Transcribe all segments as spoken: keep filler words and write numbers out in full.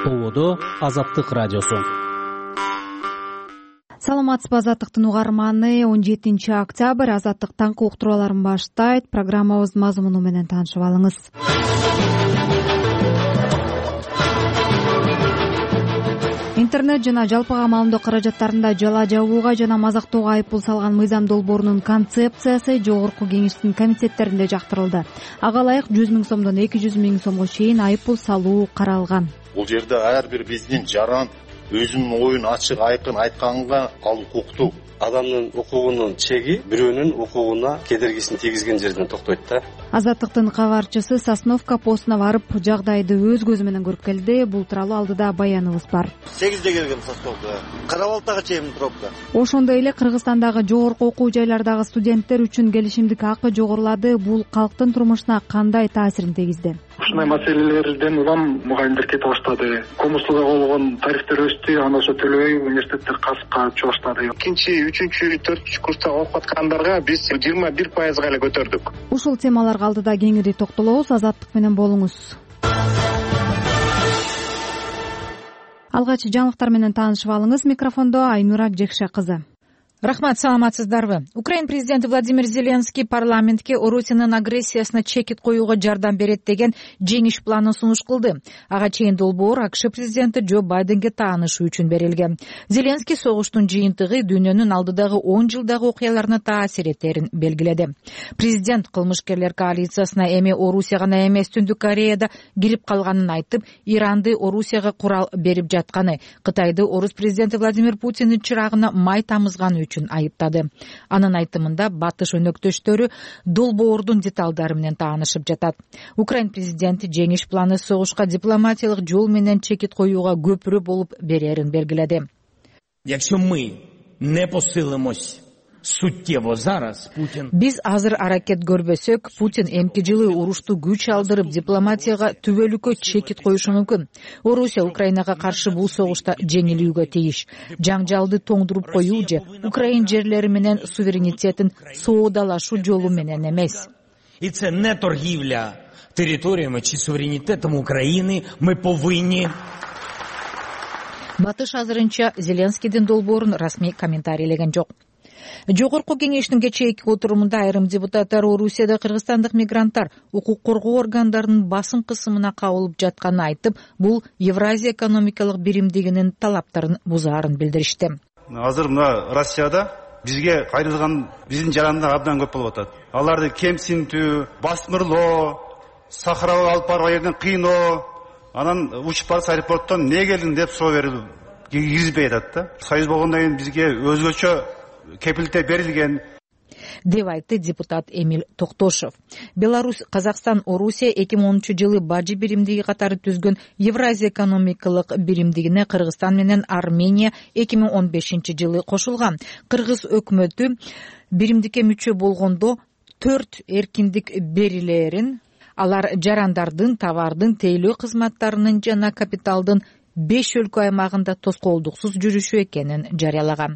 Ободо Азаттык радиосу. Саламатсызбы, Азаттыктын угарманы. он жетинчи октябрь Азаттык таңкы уктурууларын баштайт. Программабыз мазмуну менен таанышып алыңыз. Интернет жана жалпыга маалымдоо каражаттарында жала жабууга жана мазактоого айыппул салган мыйзам долбоорунун концепциясы жогорку кеңештин комитеттеринде жактырылды. Ага ылайык жүз миң сомдон эки жүз миң сомго чейин айыппул салуу каралган. Бул жерде ар бир биздин жаран өзүнүн оюн ачык айкын айтканга ал укуктуу. Адамдын укугунун чеги бирөөнүн укугуна кедергисин тийгизген жерден токтойт да. Азаттыктын кабарчысы Сосновка постуна барып жагдайды өз көзү менен көрүп келди. Бул тууралуу алдыда баяныбыз бар. сегизде келгем Сосновкага. Карабалтага чейин пробка. Ошондой эле Кыргызстандагы жогорку окуу жайлардагы студенттер үчүн келишимдик акы жогорулады. Бул калктын турмушуна кандай таасирин тийгизди? Ушундай маселелерден улам мугалимдер кете баштады. Коммуслуга болгон тарифтер өстү, аны ошо төлөбөй университеттер касыпка түшө баштады. Экинчи, үчүнчү, төртүнчү курста окуп аткандарга биз жыйырма бир пайызга эле көтөрдүк. Ушул темаларга алдыда кеңири токтолобуз. Азаттык менен болуңуз. Алгач жаңылыктар менен таанышып алыңыз. Микрофондо Айнура Жекше кызы. Рахмат, саламатсыздарбы. Украин президенти Владимир Зеленский парламентке Орусиянын агрессиясына чекит коюуга жардам берет деген жеңиш планын сунуш кылды. Ага чейин долбоор АКШ президенти Джо Байденге таанышуу үчүн берилген. Зеленский согуштун жыйынтыгы дүйнөнүн алдыдагы он жылдагы окуяларына таасир этерин белгиледи. Президент кылмышкерлер коалициясына эми Орусия гана эмес Түндүк Кореяда кирип калганын айтып, Иранды Орусияга курал берип жатканы, Кытайды орус президенти Владимир Путиндин чырагына май тамызганы үчүн айыптады. Анын айтымында батыш өнөктөштөрү долбоордун деталдары менен таанышып жатат. Украин президенти жеңиш планы согушка дипломатиялык жол менен чекит коюуга көпүрө болуп берерин белгиледи. Якщо ми не посилимось суттево зараз, Путин... Биз азыр аракет көрбөсөк, Путин эмки жылы урушту күч алдырып дипломатияга түбөлүккө чекит коюшу мүмкүн. Орусия Украинага каршы бул согушта жеңилүүгө тийиш. Жаңжалды тоңдуруп коюу же Украин жерлери менен суверенитетин соодалашуу жолу менен эмес. І це не торгівля територіями чи суверенітетом України. Ми повинні... Батыш азырынча Зеленскийдин долбоорун расмий комментарийлеген жок. Жогорку кеңештин кечээки отурумунда айрым депутаттар Орусияда кыргызстандык мигранттар укук коргоо органдарынын басым кысымына кабылып жатканын айтып, бул Евразия экономикалык биримдигинин талаптарын бузаарын билдиришти. Азыр мына Россияда бизге кайрылган биздин жарандар абдан көп болуп атат. Аларды кемсинтүү, басмырлоо, Сахарага алып барган жерден кыйноо, анан учуп барып аэропорттон не келдиң деп суроо берип киргизбей атат да. Союз болгондон кийин бизге өзгөчө кепилдик берилген деп айтты депутат Эмиль Токтошев. Беларусь, Казакстан, Орусия эки миң онунчу жылы бажы биримдиги катары түзгөн Евразия экономикалык биримдигине Кыргызстан менен Армения эки миң он бешинчи жылы кошулган. Кыргыз өкмөтү биримдикке мүчө болгондо төрт эркиндик берилерин, алар жарандардын, товардын, тейлөө кызматтарынын жана капиталдын беш өлкө аймагында тоскоолдуксуз жүрүшү экенин жарыялаган.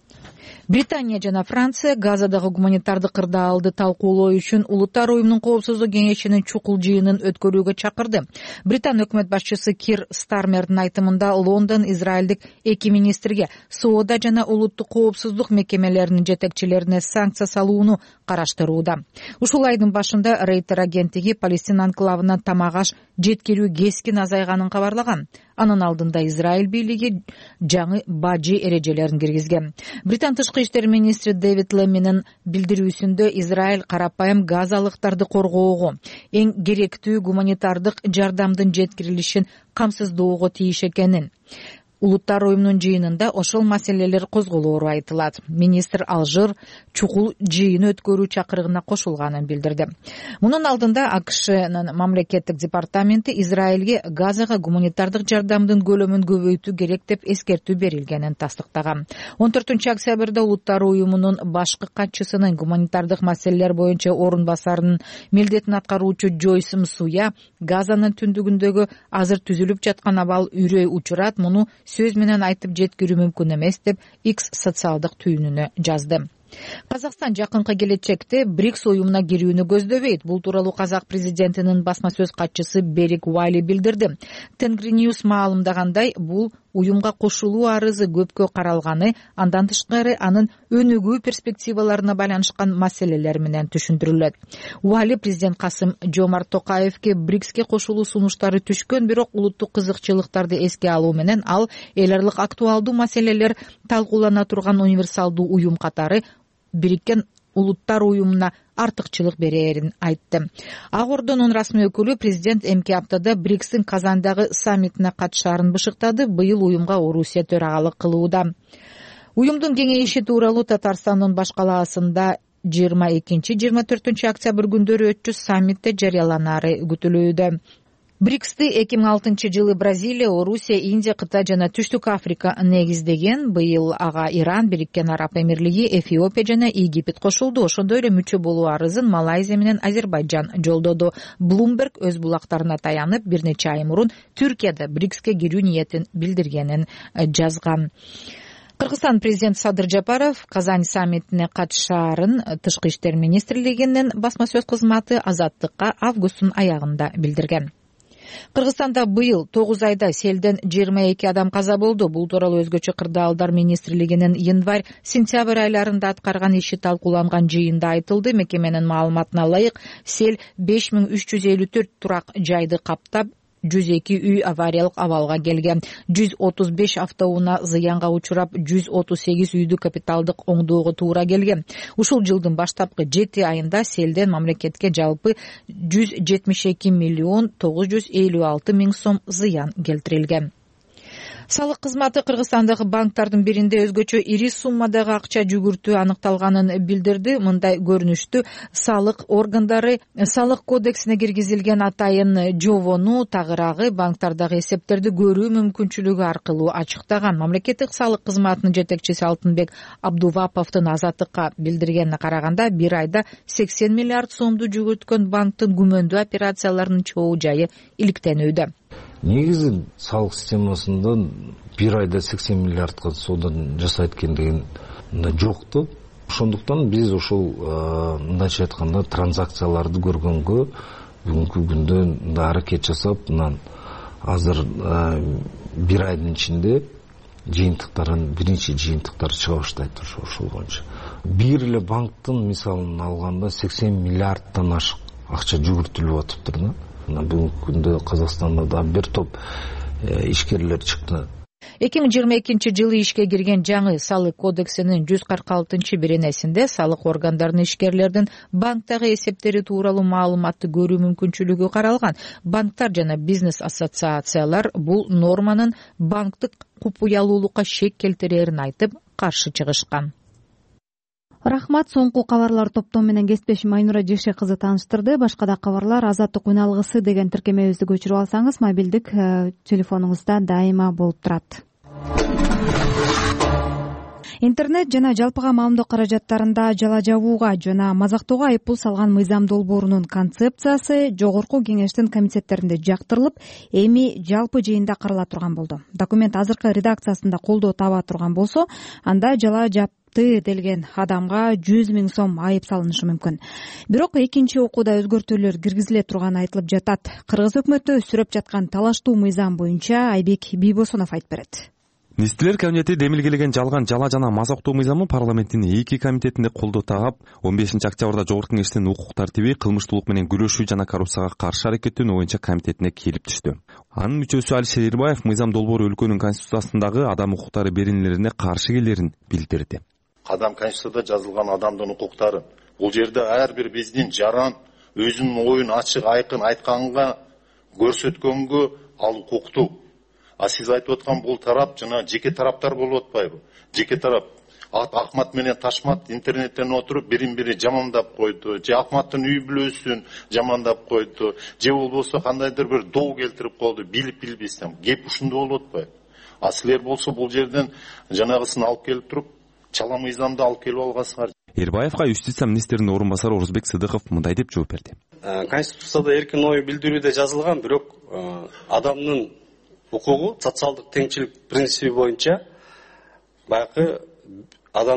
Британия жана Франция Газадагы гуманитардык кырдаалды талкуулоо үчүн Улуттар уюмунун коопсуздук кеңешинин чукул жыйынын өткөрүүгө чакырды. Британ өкмөт башчысы Кир Стармердин айтымында Лондон Израилдик эки министрге соода жана улуттук коопсуздук мекемелеринин жетекчилерине санкция салууну караштырууда. Ушул айдын башында Рейтер агенттиги Палестина анклавына тамак аш жеткирүү кескин азайганын кабарлаган. Анын алдында Израиль бийлиги жаңы бажы эрежелерин киргизген. Британ тышкы иштер министри Дэвид Лэминин билдирүүсүндө Израиль карапайым газалыктарды коргоого, эң керектүү гуманитардык жардамдын жеткирилишин камсыздоого тийиш экенин, Улуттар уюмунун жыйынында ошол маселелер козголоору айтылат. Министр Алжир чукул жыйын өткөрүү чакырыгына кошулганын билдирди. Мунун алдында АКШнын мамлекеттик департаменти Израилге Газага гуманитардык жардамдын көлөмүн көбөйтүү керек деп эскертүү берилгенин тастыктаган. он төртүнчү октябрда Улуттар уюмунун башкы катчысынын гуманитардык маселелер боюнча орун басарынын милдетин аткаруучу Джойс Мсуя Газанын түндүгүндөгү азыр түзүлүп жаткан абал үрөй учурат, муну сөз менен айтып жеткирүү мүмкүн эмес деп X социалдык түйүнүнө жазды. Казакстан жакынкы келечекте БРИКС уюмуна кирүүнү көздөбөйт. Бул тууралуу казак президентинин басма сөз катчысы Берик Уайли билдирди. Тенгриньюс маалымдагандай, бул уюмга кошулуу арызы көпкө каралганы, андан тышкары анын өнүгүү перспективаларына байланышкан маселелер менен түшүндүрүлөт. Уайли президент Касым Жомарт Токаевке БРИКСке кошулуу сунуштары түшкөн, бирок улуттук кызыкчылыктарды эске алуу менен ал эл аралык актуалдуу маселелер талкуулана турган универсалдуу уюм катары Бириккен Улуттар уюмуна артыкчылык берерин айтты. Ак Ордонун расмий өкүлү президент эмки аптада БРИКСтин Казандагы саммитине катышаарын бышыктады. Быйыл уюмга Орусия төрагалык кылууда. Уюмдун кеңейиши тууралуу Татарстандын баш калаасында жыйырма экинчи жыйырма төртүнчү октябрь күндөрү өтчү саммитте жарыяланары күтүлүүдө. БРИКСты эки миң алтынчы жылы Бразилия, Орусия, Индия, Кытай жана Түштүк Африка негиздеген. Быйыл ага Иран, Бириккен Араб Эмирлиги, Эфиопия жана Египет кошулду. Ошондой эле мүчө болуу арызын Малайзия менен Азербайджан жолдоду. Bloomberg өз булактарына таянып, бир нече ай мурун Түркияда БРИКСке кирүү ниетин билдиргенин жазган. Кыргызстан президенти Садыр Жапаров Казань саммитине катышаарын Тышкы иштер министрлигинин басма сөз кызматы Азаттыкка августтун аягында билдирген. Кыргызстанда быйыл тогуз айда селден жыйырма эки адам каза болду. Бул тууралуу өзгөчө кырдаалдар министрлигинин январь-сентябрь айларында аткарган иши талкууланган жыйында айтылды. Мекеменин маалыматына ылайык, сел беш миң үч жүз элүү төрт турак жайды каптап, жүз эки үй авариялык абалга келген. жүз отуз беш автоунаа зыянга учурап, жүз отуз сегиз үйдү капиталдык оңдоого туура келген. Ушул жылдын баштапкы жети айында селден мамлекетке жалпы жүз жетимиш эки миллион тогуз жүз элүү алты миң сом зыян келтирилген. Салык кызматы Кыргызстандагы банктардын биринде өзгөчө ири суммадагы акча жүгүртүү аныкталганын билдирди. Мындай көрүнүштү салык органдары салык кодексине киргизилген атайын жобону тагыраагы банктардагы эсептерди көрүү мүмкүнчүлүгү аркылуу ачыктаган. Мамлекеттик салык кызматынын жетекчиси Алтынбек Абдуваповдун Азаттыкка билдиргенине караганда, бир айда сексен миллиард сомду жүгүрткөн банктын күмөндүү операцияларынын чогуу жайы иликтенүүдө. Негизи салык системасында бир айда сексен миллиардга соодан жасайт экен деген жокту. Ошондуктан биз ошол мындайча айтканда транзакцияларды көргөнгө бүгүнкү күндө аракет жасап, мынан азыр бир айдын ичинде жыйынтыктарын биринчи жыйынтыктар чыга баштайт ошол боюнча. Бир эле банктын мисалын алганда сексен миллиардтан ашык акча жүгүртүлүп атыптыр да. Бүгүнкү күндө Казакстанда да бир топ ишкерлер чыкты. эки миң жыйырма экинчи жылы ишке кирген жаңы салык кодексинин жүз кырк алтынчы беренесинде салык органдарынын ишкерлердин банктагы эсептери тууралуу маалыматты көрүү мүмкүнчүлүгү каралган. Банктар жана бизнес ассоциациялар бул норманын банктык купуялуулукка шек келтирерин айтып, каршы чыгышкан. Рахмат, соңку кабарлар топтому менен кесиптешим Айнура Жекше кызы тааныштырды. Башка да кабарлар Азаттык уналгысы деген тиркемебизди көчүрүп алсаңыз, мобилдик телефонуңузда дайыма болуп турат. Интернет жана жалпыга маалымдоо каражаттарында жала жабууга жана мазактоого айыппул салган мыйзам долбоорунун концепциясы жогорку кеңештин комитеттеринде жактырылып, эми жалпы жыйында карала турган болду. Документ азыркы редакциясында колдоо таба турган болсо, анда жала жап делген адамга жүз миң сом айып салынышы мүмкүн. Бирок экинчи окууда өзгөртүүлөр киргизиле турганы айтылып жатат. Кыргыз өкмөтү сүрөп жаткан талаштуу мыйзам боюнча Айбек Бийбосунов айтып берет. Министрлер кабинети демилгелеген жалган жала жана мазактоо мыйзамы парламенттин эки комитетинде колдоо тагап, он бешинчи октябрда жогорку кеңештин укук тартиби, кылмыштуулук менен күрөшүү жана коррупцияга каршы аракеттенүү боюнча комитетине келип түштү. Анын мүчөсү Алишер Эрбаев мыйзам долбоору өлкөнүн конституциясындагы адам укуктары беренелерине каршы келерин билдирди. Адам конституцияда жазылган адамдын укуктары. Бул жерде ар бир биздин жаран өзүнүн оюн ачык айкын айтканга көрсөткөнгө ал укуктуу. А сиз айтып аткан бул тарап жана жеке тараптар болуп атпайбы? Жеке тарап Акмат менен Ташмат интернеттен отуруп бирин бири жамандап койду, же Акматтын үй бүлөсүн жамандап койду, же болбосо кандайдыр бир доо келтирип койду, билип билбестен. Кеп ушундай болуп атпайбы? А силер болсо бул жерден жанагысын алып келип туруп чала мыйзамды алып келип алгансыңар. Эрбаевга юстиция министринин орун басары Орузбек Сыдыков мындай деп жооп берди. Конституцияда эркин ой билдирүүдө жазылган, бирок адамдын укугу социалдык теңчилик принциби боюнча баягы адамдын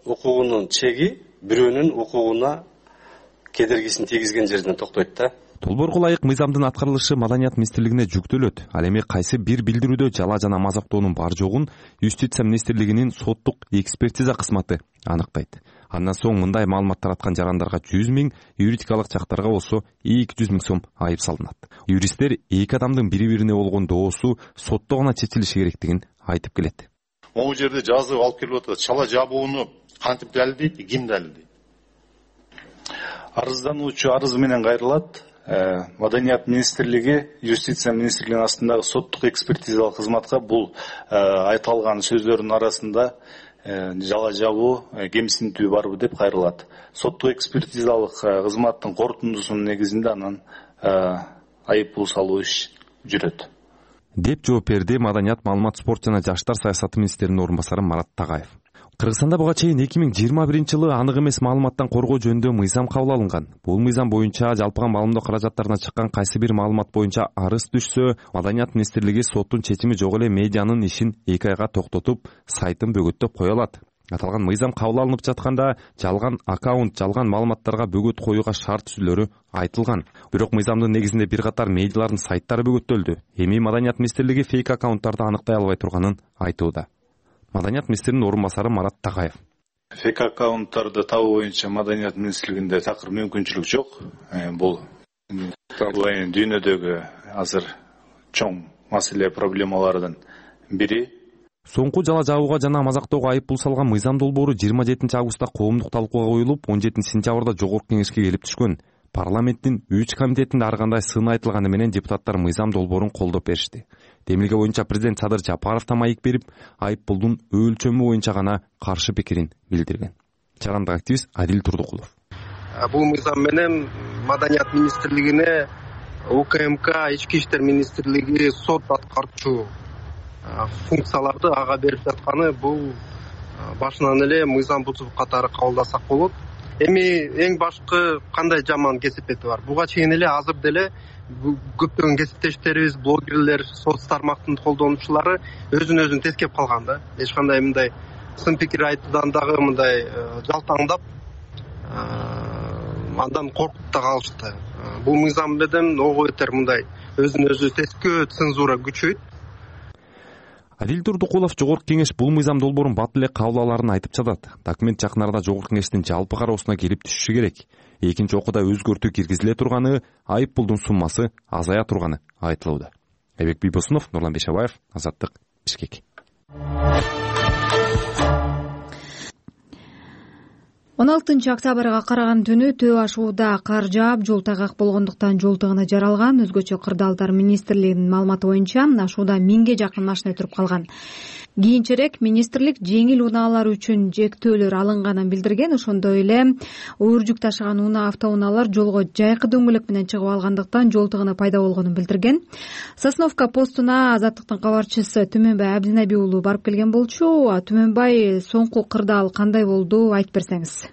укугунун чеги бирөөнүн укугуна кедергисин тийгизген жерден токтойт да. Долбоорго ылайык мыйзамдын аткарылышы Маданият министрлигине жүктөлөт. Ал эми кайсы бир билдирүүдө жала жана мазактоонун бар жогун Юстиция министрлигинин соттук экспертиза кызматы аныктайт. Андан соң мындай маалымат тараткан жарандарга жүз миң, юридикалык жактарга болсо эки жүз миң сом айып салынат. Юристтер эки адамдын бири-бирине болгон доосу сотто гана чечилиши керектигин айтып келет. Могу жерде жазып алып келип атат. Чала жабууну кантип далилдейт, ким далилдейт? Арыздануучу арызы менен кайрылат. Маданият министрлиги Юстиция министрлигинин астындагы соттук экспертизалык кызматка бул айтылган сөздөрдүн арасында жала жабуу, кемсинтүү барбы деп кайрылат. Соттук экспертизалык кызматтын корутундусунун негизинде анан айып пул салуу иш жүрөт деп жооп берди Маданият, маалымат, спорт жана жаштар саясаты министринин орун басары Марат Тагаев. Кыргызстанда буга чейин эки миң жыйырма биринчи жылы анык эмес маалыматтан коргоо жөнүндө мыйзам кабыл алынган. Бул мыйзам боюнча жалпыга маалымдоо каражаттарына чыккан кайсы бир маалымат боюнча арыз түшсө, Маданият министрлиги соттун чечими жок эле медианын ишин эки айга токтотуп, сайтын бөгөттөп кое алат. Аталган мыйзам кабыл алынып жатканда жалган аккаунт, жалган маалыматтарга бөгөт коюуга шарт түзүлөрү айтылган. Бирок мыйзамдын негизинде бир катар медиалардын сайттары бөгөттөлдү. Эми Маданият министрлиги фейк аккаунттарды аныктай албай турганын айтууда. Маданият министринин орун басары Марат Тагаев. Фейк аккаунттарды табуу боюнча Маданият министрлигинде такыр мүмкүнчүлүк жок. Бул дүйнөдөгү азыр чоң маселе проблемалардын бири. Соңку жала жабууга жана мазактоого айып пул салган мыйзам долбоору жыйырма жетинчи августта коомдук талкууга коюлуп, он жетинчи сентябрда жогорку кеңешке келип түшкөн. Парламенттин үч комитетинде ар кандай сын айтылганы менен депутаттар мыйзам долбоорун колдоп беришти. Демилге боюнча президент Садыр Жапаров да маек берип, айып пулдун өлчөмү боюнча гана каршы пикирин билдирген. Жарандык активист Адил Турдукулов. Бул мыйзам менен Маданият министрлигине УКМК, Ички иштер министрлиги сот аткарчу функцияларды ага берип жатканы бул башынан эле мыйзам бузук катары кабылдасак болот. Эми эң башкы кандай жаман кесипети бар? Буга чейин эле азыр деле көптөгөн кесиптештерибиз, блогерлер, соц тармактын колдонуучулары өзүн өзүн тескеп калган да. Эч кандай мындай сын пикир айтуудан дагы мындай жалтаңдап, андан коркуп да калышты. Бул мыйзам менен ого бетер мындай өзүн өзү тескөө, цензура күчөйт. Адил Турдукулов жогорку кеңеш бул мыйзам долбоорун бат эле кабыл алаарын айтып жатат. Документ жакын арада жогорку кеңештин жалпы кароосуна келип түшүшү керек. Экинчи окууда өзгөртүү киргизиле турганы, айып пулдун суммасы азая турганы айтылууда. Айбек Бийбосунов, Нурлан Бешабаев, Азаттык, Бишкек. он алтынчы октябрга караган түнү Төө ашууда кар жаап, жол тайгак болгондуктан жол тыгыны жаралган. Өзгөчө Кырдаалдар министрлигинин маалыматы боюнча ашууда миңге жакын машина туруп калган. Кийинчерээк министрлик жеңил унаалар үчүн жектөөлөр алынганын билдирген. Ошондой эле оор жүк ташыган унаа автоунаалар жолго жайкы дөңгөлөк менен чыгып алгандыктан жол тыгыны пайда болгонун билдирген. Сосновка постуна Азаттыктын кабарчысы Түмөнбай Абдинаби уулу барып келген болчу. Түмөнбай, соңку кырдаал кандай болду, айтып берсеңиз.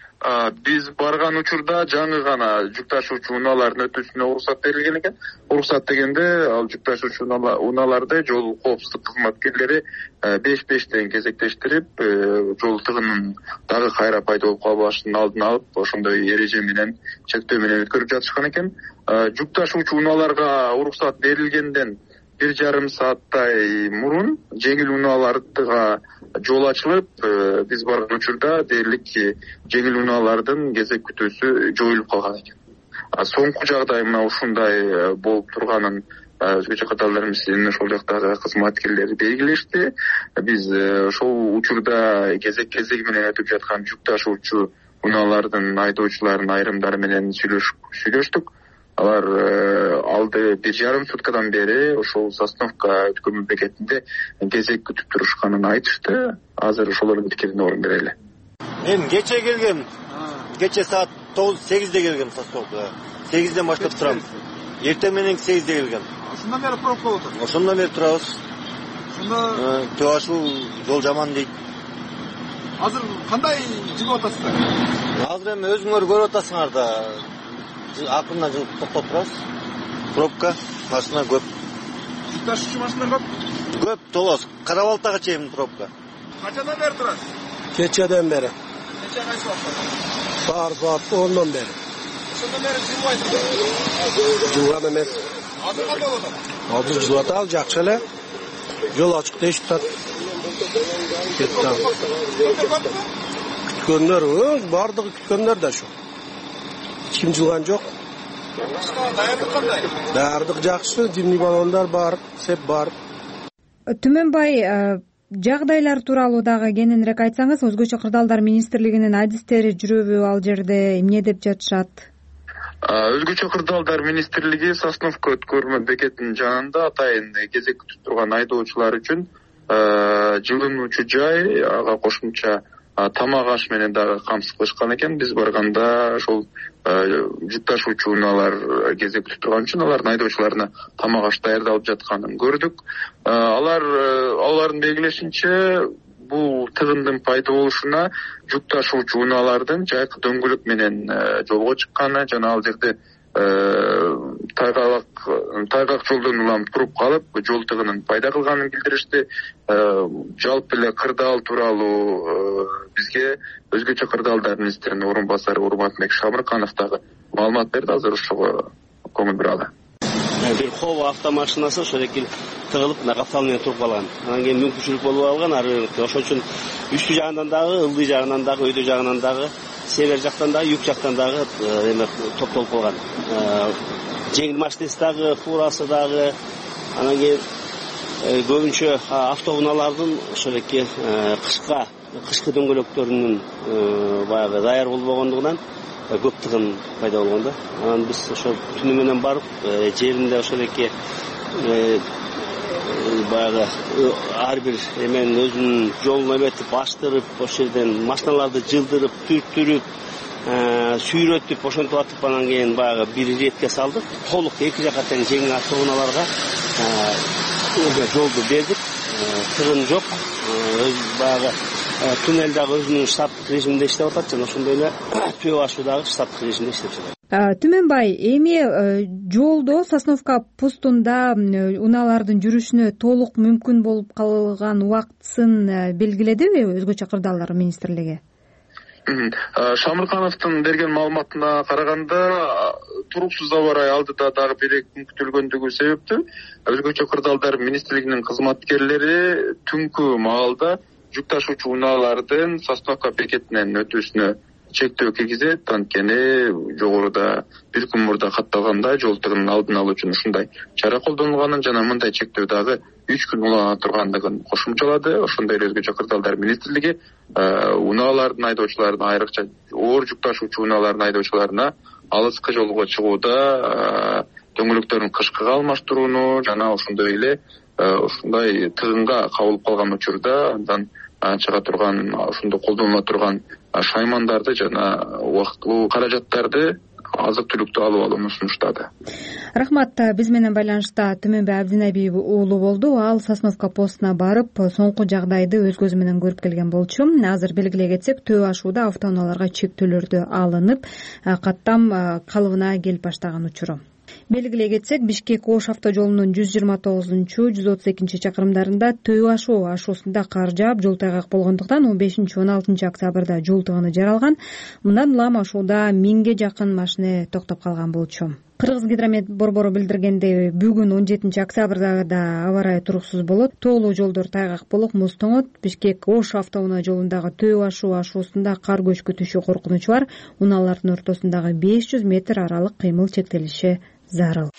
Биз барган учурда жаңы гана жүк ташуучу унаалардын өтүүсүнө уруксат берилген экен. Уруксат дегенде ал жүк ташуучу унааларды жол коопсуздук кызматкерлери беш бештен кезектештирип, жол тыгынын дагы кайра пайда болуп калбашынын алдын алып, ошондой эреже менен, чектөө менен өткөрүп жатышкан экен. Жүк ташуучу унааларга уруксат берилгенден бир жарым сааттай мурун жеңил унааларга жол ачылып, биз барган учурда дээрлик жеңил унаалардын кезек күтүүсү жоюлуп калган экен. Соңку жагдай мына ушундай болуп турганын өзгөчө Кырдаалдар министрлигинин ошол жактагы кызматкерлери белгилешти. Биз ошол учурда кезек кезеги менен өтүп жаткан жүк ташуучу унаалардын айдоочуларынын айрымдары менен сүйлөштүк. Алар алды бир жарым суткадан бери ошол Сосновка өткөрмө бекетинде кезек күтүп турушканын айтышты. Азыр ошолордун пикирине орун берели. Мен кече келгем. Кече саат тогуз сегизде келгем Сосновкага. сегизден баштап турам. Эртең менен сегизде келгем. Ошондон бери пробка болуп атат. Ошондон бери турабыз. Ошондо Төө ашуу жол жаман дейт. Азыр кандай жигип атасыздар? Азыр эми өзүңөр көрүп атасыңар да. Акырынан жылып токтоп турабыз. Пробка, машина көп. Жүк ташуучу машиналар көп? Көп, толос. Карабалтага чейин пробка. Качадан бери турасыз? Кечеден бери. Нече кайсы баштады? Саар саат ондон бери. Ошондон бери жылбай турбайбы? Жылган эмес. Азыр кандай болуп атат? Азыр жылып атат, жакшы эле. Жол ачык дешип атат. Кетти. Күткөндөр, бардыгы күткөндөр да ошо. Эч ким жылган жок. Даярдык кандай? Даярдык жакшы, зимний баллондар бар, сеп бар. Түмөнбай, жагдайлар тууралуу дагы кененирээк айтсаңыз, Өзгөчө кырдаалдар министрлигинин адистери жүрөбү ал жерде, эмне деп жатышат? Өзгөчө кырдаалдар министрлиги Сосновка өткөрмө бекетинин жанында атайын кезек күтүп турган айдоочулар үчүн жылынуучу жай, ага кошумча тамак аш менен дагы камсыз кылышкан экен. Биз барганда ошол жүк ташуучу унаалар кезек күтүп турган үчүн алардын айдоочуларына тамак аш даярдалып жатканын көрдүк. Алар алардын белгилешинче бул тыгындын пайда болушуна жүк ташуучу унаалардын жайкы дөңгөлөк менен жолго чыкканы жана ал жерде тайгак тайгак жолдон улам туруп калып, жол тыгынын пайда кылганын билдиришти. Жалпы эле кырдаал тууралуу бизге Өзгөчө кырдаалдар министринин орун басары Урматбек Шамырканов дагы маалымат берди. Азыр ошого көңүл буралы. Бир хова автомашинасы ошол эки тыгылып, каптал менен туруп калган. Анан кийин мүмкүнчүлүк болуп алган. Ошон үчүн үстү жагынан дагы, ылдый жагынан дагы, өйдө жагынан дагы, север жактан дагы, юг жактан дагы эме топтолуп калган. Жеңил машинасы дагы, фурасы дагы, анан кийин көбүнчө автоунаалардын ошол эки кышка, кышкы дөңгөлөктөрүнүн баягы даяр болбогондугунан көп тыгын пайда болгон да. Анан биз ошол түнү менен барып, жеринде ошол эки баягы ар бир эменин өзүнүн жолун эметип, аштырып, ошол жерден машиналарды жылдырып, түрттүрүп, сүйрөтүп, ошентип атып, анан кийин баягы бир иретке салдык. Толук эки жака тең жеңил автоунааларга жолду бердик. Тыгын жок. Баягы туннель дагы өзүнүн штаттык режиминде иштеп атат жана ошондой эле төө ашуу дагы штаттык режимде иштеп жатат. Түмөнбай, эми жолдо Сосновка постунда унаалардын жүрүшүнө толук мүмкүн болуп калган убактысын белгиледиби Өзгөчө кырдаалдар министрлиги? Шамыркановдун берген маалыматына караганда, туруксуз аба ырайы алдыда дагы бир эки күн күтүлгөндүгү себептүү Өзгөчө кырдаалдар министрлигинин кызматкерлери түнкү маалда жүк ташуучу унаалардын Сосновка бекетинен өтүүсүнө чектөө киргизет. Анткени жогоруда бир күн мурда катталгандай жол тыгынын алдын алуу үчүн ушундай чара колдонулганын жана мындай чектөө дагы үч күн улана тургандыгын кошумчалады. Ошондой эле Өзгөчө кырдаалдар министрлиги унаалардын айдоочуларына, айрыкча оор жүк ташуучу унаалардын айдоочуларына алыскы жолго чыгууда дөңгөлөктөрүн кышкыга алмаштырууну жана ошондой эле ушундай тыгынга кабылып калган учурда андан чыга турган, ошондо колдонула турган шаймандарды жана убактылуу каражаттарды, азык-түлүктү алып алууну сунуштады. Рахмат. Биз менен байланышта Түмөнбай Абдинабиев уулу болду. Ал Сосновка постуна барып, соңку жагдайды өз көзү менен көрүп келген болчу. Азыр белгилей кетсек, төө ашууда автоунааларга чектөөлөрдү алынып, каттам калыбына келип баштаган учуру. Белгилей кетсек, Бишкек-Ош автожолунун жүз жыйырма тогузунчу, жүз отуз экинчи чакырымдарында төө ашуу ашуусунда кар жаап, жол тайгак болгондуктан он бешинчи он алтынчы октябрда жол тыгыны жаралган. Мындан улам ашууда миңге жакын машина токтоп калган болчу. Кыргыз гидромет борбору билдиргендей, бүгүн он жетинчи октябрда да аба ырайы туруксуз болот. Тоолуу жолдор тайгак болуп, муз тоңот. Бишкек-Ош автоунаа жолундагы төө ашуу ашуусунда кар көчкү түшүү коркунучу бар. Унаалардын ортосундагы беш жүз метр аралык кыймыл чектелиши зарыл.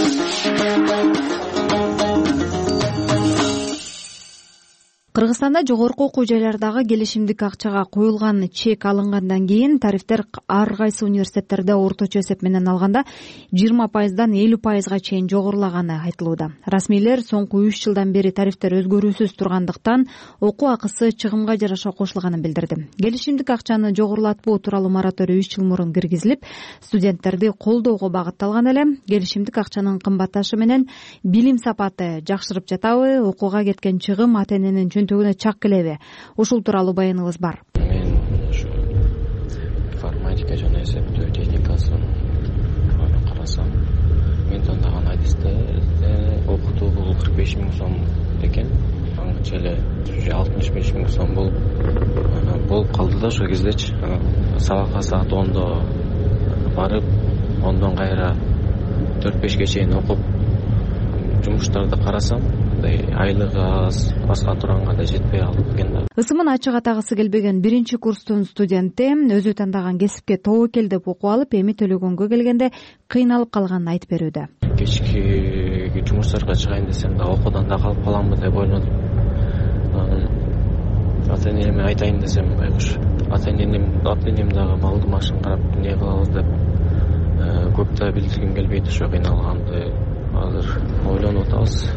Кыргызстанда жогорку окуу жайлардагы келишимдик акчага коюлган чек алынгандан кийин тарифтер ар кайсы университеттерде орточо эсеп менен алганда жыйырма пайыздан элүү пайызга чейин жогорулаганы айтылууда. Расмийлер соңку үч жылдан бери тарифтер өзгөрүүсүз тургандыктан окуу акысы чыгымга жараша кошулганын билдирди. Келишимдик акчаны жогорулатпоо тууралуу мораторий үч жыл мурун киргизилип, студенттерди колдоого багытталган эле. Келишимдик акчанын кымбатташы менен билим сапаты жакшырып жатабы, окууга кеткен чыгым ата-эненин төгүнө чак келеби? Ушул тууралуу баяныбыз бар. Мен ушу информатика жана эсептөө техникасын карасам, мен тандаган адисте окутуу бул кырк беш миң сом экен. аңча эле алтымыш беш миң сом болуп болуп калды да ошол кездечи. Сабакка саат ондо барып, ондон кайра төрт бешке чейин окуп жумуштарды карасам, айлыгы аз, башка туранга да жетпей калып экен да. Ысымын ачык атагысы келбеген биринчи курстун студенти өзү тандаган кесипке тобокел деп окуп алып, эми төлөгөнгө келгенде кыйналып калганын айтып берүүдө. Кечки жумуштарга чыгайын десем да окуудан да калып каламбы деп ойлодум. Ата энеме айтайын десем байкуш, ата энем ата энем дагы малды машын карап эмне кылабыз деп көп да билдиргим келбейт ошо кыйналганды. Азыр ойлонуп атабыз.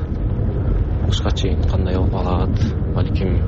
Кышка чейин кандай болуп калат, балким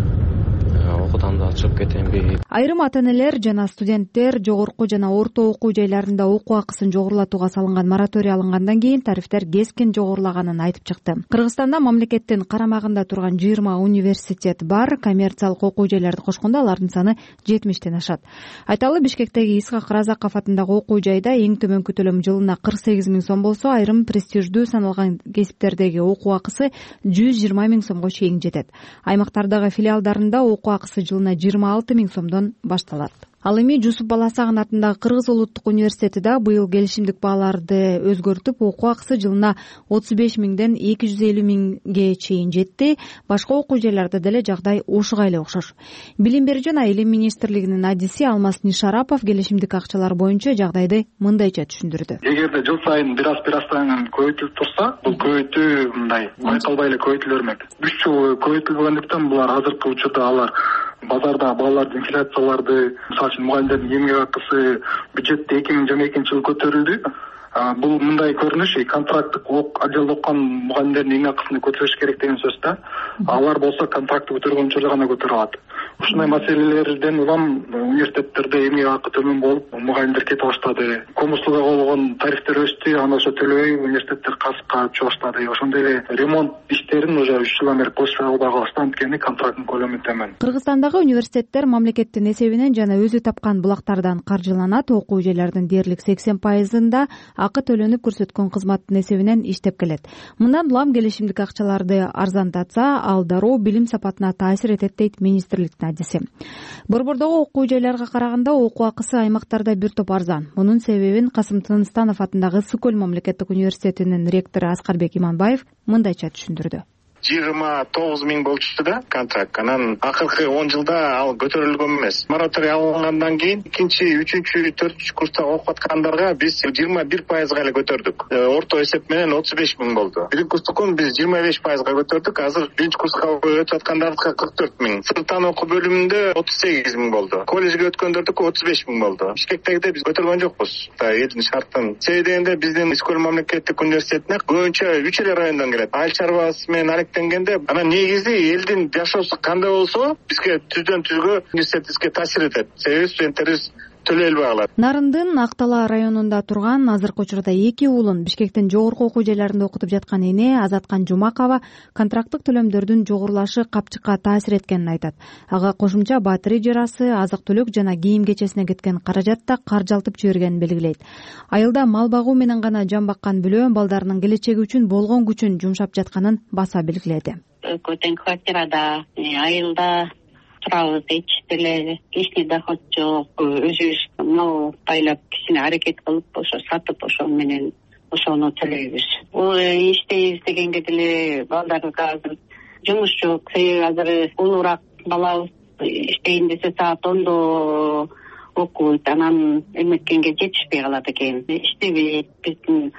окуудан да чыгып кетемби. Айрым ата-энелер жана студенттер жогорку жана орто окуу жайларында окуу акысын жогорулатууга салынган мораторий алынгандан кийин тарифтер кескин жогорулаганын айтып чыкты. Кыргызстанда мамлекеттин карамагында турган жыйырма университет бар, коммерциялык окуу жайларды кошкондо алардын саны жетимиштен ашат. Айталы, Бишкектеги Исхак Разаков атындагы окуу жайда эң төмөнкү төлөм жылына кырк сегиз миң сом болсо, айрым престиждүү саналган кесиптердеги окуу акысы жүз жыйырма миң сомго чейин жетет. Аймактардагы филиалдарында окуу акысы жылына жыйырма алты миң сомдон башталат. Ал эми Жусуп Баласагын атындагы Кыргыз улуттук университетида быйыл келишимдик бааларды өзгөртүп, окуу акысы жылына отуз беш миңден эки жүз элүү миңге чейин жетти. Башка окуу жайларда деле жагдай ушуга эле окшош. Билим берүү жана Илим министрлигинин адиси Алмаз Нишарапов келишимдик акчалар боюнча жагдайды мындайча түшүндүрдү. Эгерде жыл сайын бир аз бир аздан көбөйтүлүп турса, бул көбөйтүү мындай байкалбай эле көбөйтүлө бермек. үч жыл көбөйтүлбөгөндүктөн булар азыркы учурда алар базарда балаларды инфляцияларды, мисалы үчүн мугалимдердин эмгек акысы бюджетте эки миң жыйырма экинчи жылы көтөрүлдү. Бул мындай көрүнүш, контракттык отделде окуган мугалимдердин эмгек акысын көтөрүш керек деген сөз да. Алар болсо контрактты көтөргөн учурда гана көтөрө алат. Ушундай маселелерден улам университеттерде эмгек акы төмөн болуп, мугалимдер кете баштады. Коммуслуга койгон тарифтер өстү, аны ошо төлөбөй университеттер касыпка түшө баштады. Ошондой эле ремонт иштерин уже үч жылдан бери бошко албай калыштан, анткени контракттын көлөмү төмөн. Кыргызстандагы университеттер мамлекеттин эсебинен жана өзү тапкан булактардан каржыланат. Окуу жайлардын дээрлик сексен пайызында акы төлөнүп көрсөткөн кызматтын эсебинен иштеп келет. Мындан улам келишимдик акчаларды арзандатса, ал дароо билим сапатына таасир этет дейт министрликтин адиси. Борбордогу окуу жайларга караганда окуу акысы аймактарда бир топ арзан. Мунун себебин Касым Тыныстанов атындагы Ысык көл мамлекеттик университетинин ректору Аскарбек Иманбаев мындайча түшүндүрдү. жыйырма тогуз миң болчу да контракт. Анан акыркы он жылда ал көтөрүлгөн эмес. Мораторий алынгандан кийин экинчи, үчүнчү, төртүнчү курста окуп аткандарга биз жыйырма бир пайызга эле көтөрдүк. Орто эсеп менен отуз беш миң болду. Биринчи курстукун биз жыйырма беш пайызга көтөрдүк. Азыр биринчи курска өтүп аткандардыкы кырк төрт миң. Сырттан окуу бөлүмүндө отуз сегиз миң болду. Коллежге өткөндөрдүкү отуз беш миң болду. Бишкектегиде биз көтөргөн жокпуз. Элдин шартын. Себеби дегенде биздин Ысык көл мамлекеттик университетине көбүнчө үч эле райондон келет. Айыл чарбасы менен алектенгенде анан негизи элдин жашоосу кандай болсо бизге түздөн түзгө университетибизге таасир этет. Себеби студенттерибиз төлөй албай калат. Нарындын Актала районунда турган азыркы учурда эки уулун Бишкектин жогорку окуу жайларында окутуп жаткан эне Азаткан Жумакова контракттык төлөмдөрдүн жогорулашы капчыкка таасир эткенин айтат. Ага кошумча батир ижарасы, азык-түлүк жана кийим кечесине кеткен каражат да каржалтып жибергенин белгилейт. Айылда мал багуу менен гана жан баккан бүлө балдарынын келечеги үчүн болгон күчүн жумшап жатканын баса белгиледи. Көтөн квартирада, айылда турабыз, эч деле личный доход жок. Өзүбүз мал байлап кичине аракет кылып ошо сатып ошол менен ошону төлөйбүз. Бул иштейбиз дегенге деле балдарга азыр жумуш жок. Себеби азыр улуураак балабыз иштейин десе саат ондо окуйт, анан эметкенге жетишпей калат экен. Иштебейт, биздин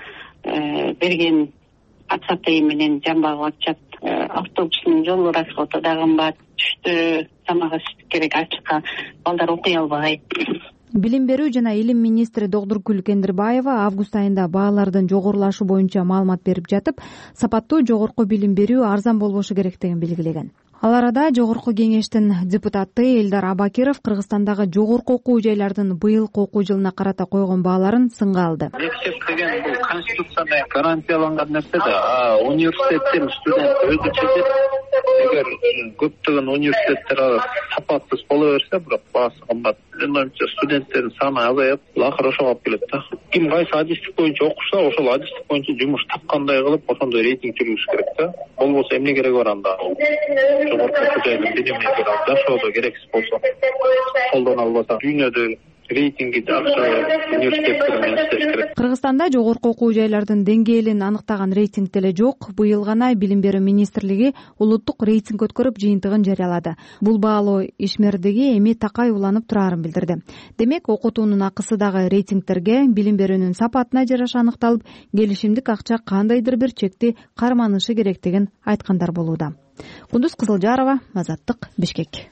берген акча менен жан багып атышат. Автобустун жолу расходу да кымбат. Түштө тамак аш керек, ачыкка балдар окуй албайт. Билим берүү жана Илим министри Догдуркүл Кендирбаева август айында баалардын жогорулашы боюнча маалымат берип жатып, сапаттуу жогорку билим берүү арзан болбошу керектигин белгилеген. Ал арада жогорку кеңештин депутаты Элдар Абакиров Кыргызстандагы жогорку окуу жайлардын быйылкы окуу жылына карата койгон бааларын сынга алды. Мектеп деген бул конституцияда гарантияланган нерсе да, университеттин студент өзү чечет, эгер көптөгөн университеттер сапатсыз боло берсе, бирок баасы кымбат, менин оюмча студенттердин саны азайып, акыры ошого алып келет да. Ким кайсы адистик боюнча окуса, ошол адистик боюнча жумуш тапкандай кылып, ошондой рейтинг жүргүзүш керек да. Болбосо эмне кереги бар анда? Жогорку окуу жайдын билими жашоодо керексиз болсо, колдоно албаса, дүйнөдө рейтинги жакшы университеттер менен иштеш керек. Кыргызстанда жогорку окуу жайлардын деңгээлин аныктаган рейтинг деле жок. Быйыл гана Билим берүү министрлиги улуттук рейтинг өткөрүп, жыйынтыгын жарыялады. Бул баалоо ишмердиги эми такай уланып турарын билдирди. Демек, окутуунун акысы дагы рейтингтерге, билим берүүнүн сапатына жараша аныкталып, келишимдик акча кандайдыр бир чекти карманышы керектигин айткандар болууда. Кундуз Кызылжарова, Азаттык, Бишкек.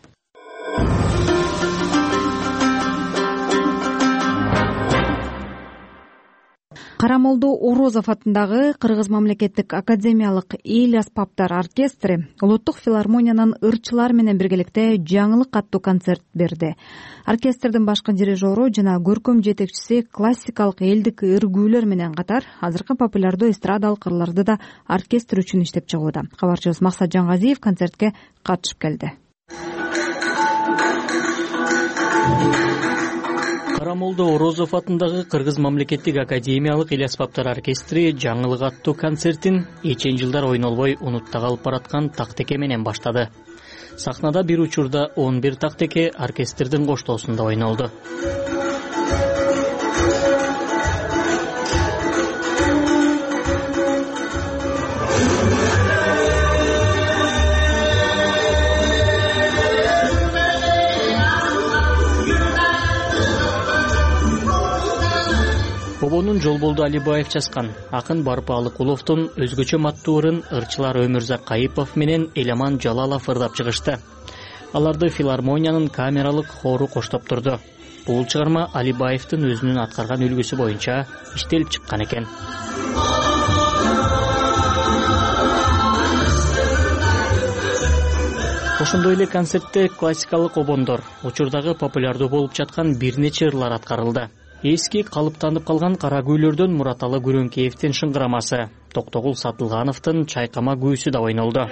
Карамолду Орозов атындагы Кыргыз мамлекеттик академиялык эл аспаптар оркестри Улуттук филармониянын ырчылар менен биргеликте жаңылык аттуу концерт берди. Оркестрдин башкы дирижеру жана көркөм жетекчиси классикалык элдик өргүүлөр менен катар азыркы популярдуу эстрадалык ырларды да оркестр үчүн иштеп чыгууда. Кабарчыбыз Максат Жангазиев концертке катышып келди. Карамолду Орозов атындагы Кыргыз мамлекеттик академиялык эл аспаптар оркестри жаңылык аттуу концертин эчен жылдар ойнолбой унутта калып бараткан тактеке менен баштады. Сахнада бир учурда он бир тактеке оркестрдин коштоосунда ойнолду. Обонун Жолболду Алибаев жазган, акын Барпаалы Куловдун өзгөчө маттуурын ырчылар Өмүрзак Кайыпов менен Эламан Жалалов ырдап чыгышты. Аларды филармониянын камералык хору коштоп турду. Бул чыгарма Алибаевдин өзүнүн аткарган үлгүсү боюнча иштелип чыккан экен. Ошондой эле концертте классикалык обондор, учурдагы популярдуу болуп жаткан бир нече ырлар аткарылды. Эски калыптанып калган кара күйлөрдөн Мураталы Күрөңкеевдин шыңгырамасы, Токтогул Сатылгановдун чайкама күүсү да ойнолду.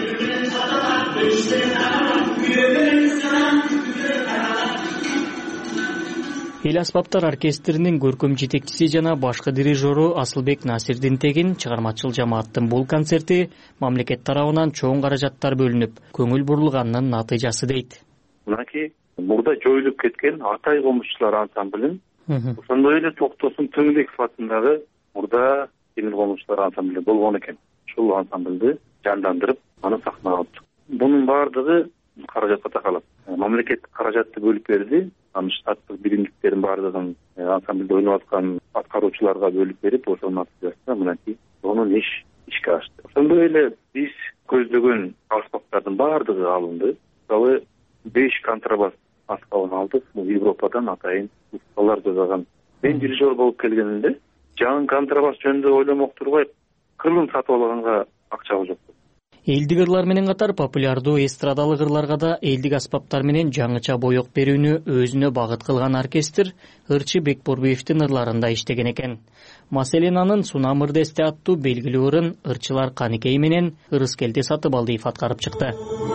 Эл аспаптар оркестринин көркөм жетекчиси жана башкы дирижеру Асылбек Насирдин Тегин чыгармачыл жамааттын бул концерти мамлекет тарабынан чоң каражаттар бөлүнүп, көңүл бурулганынын натыйжасы дейт. Мынакей мурда жоюлуп кеткен Атай комузчулар ансамблин, ошондой эле Токтосун Төңбеков атындагы мурда темир комузчулар ансамбли болгон экен. Ушул ансамбльди жандандырып, аны сахнага алып чыкты. Бунун баардыгы каражатка такалат. Мамлекеттик каражатты бөлүп берди. Анын штаттык биримдиктерин баардыгын ансамбльде ойноп аткан аткаруучуларга бөлүп берип, ошонун натыйжасында мынакей сонун иш ишке ашты. Ошондой эле биз көздөгөн аспаптардын баардыгы алынды. Мисалы беш контрабас аспабын алдык. Бул Европадан атайын усталар жасаган. Мен дирижер болуп келгенимде жаңы контрабас жөнүндө ойломок турбай кырын сатып алганга акча жок. Элдик ырлар менен катар популярдуу эстрадалык ырларга да элдик аспаптар менен жаңыча боек берүүнү өзүнө багыт кылган оркестр ырчы Бекборбиевдин ырларында иштеген экен. Маселен анын Сунам ырдесте аттуу белгилүү ырын ырчылар Каникей менен Ырыскелди Сатыбалдиев аткарып чыкты.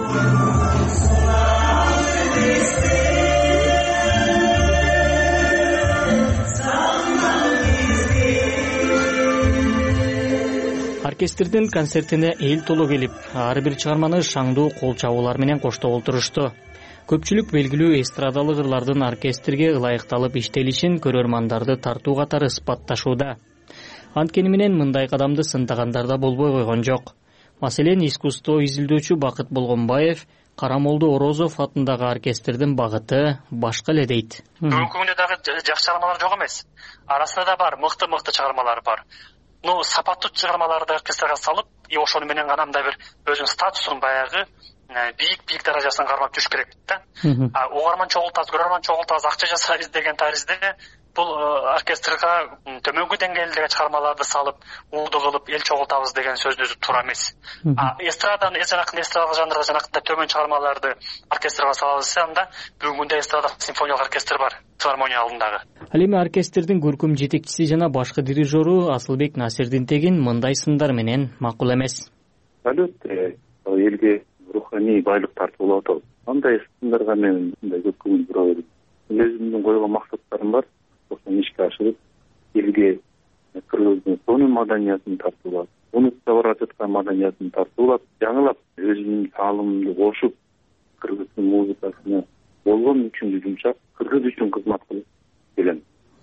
Оркестрдин концертине эл толо келип, ар бир чыгарманы шаңдуу кол чабуулар менен коштоп олтурушту. Көпчүлүк белгилүү эстрадалык ырлардын оркестрге ылайыкталып иштелишин көрөрмандарды тартуу катары ысбатташууда. Анткени менен мындай кадамды сындагандар да болбой койгон жок. Маселен, искусство изилдөөчү Бакыт Болгонбаев Карамолду Орозов атындагы оркестрдин багыты башка эле дейт. Бүгүнкү дагы жакшы чыгармалар жок эмес. Арасында да бар, мыкты-мыкты чыгармалар бар. Ну, сапаттуу чыгармаларды оркестрге салып, и ошону менен гана мындай бир өзүнүн статусун баягы бийик-бийик даражасын кармап жүрүш керек да. А угарман чогултабыз, көрөрман чогултабыз, акча жасайбыз деген таризде бул оркестрга төмөнкү деңгээлдеги чыгармаларды салып, ууду кылып, эл чогултабыз деген сөзү туура эмес. А эстрадан эсенакын эстрадалык жанрда жанакында төмөн чыгармаларды оркестрга салабыз десе, анда бүгүнгүндө эстрадалык симфониялык оркестр бар, филармония алдындагы. Ал эми оркестрдин көркөм жетекчиси жана башкы дирижеру Асылбек Насирдин Тегин мындай сындар менен макул эмес. Албетте, элге руханий байлык тартып алып атабыз. Андай сындарга мен мындай көп көңүл бура берем. Өзүмдүн койгон максаттарым бар. Ошону ишке ашырып, элге Кыргыздын сонун маданиятын тартып алып, унутуп бара жаткан маданиятын тартып алып, жаңылап өзүмдүн таалымымды кошуп, кыргыздын музыкасына болгон үчүн жумшап, кыргыз үчүн кызмат кылып келем.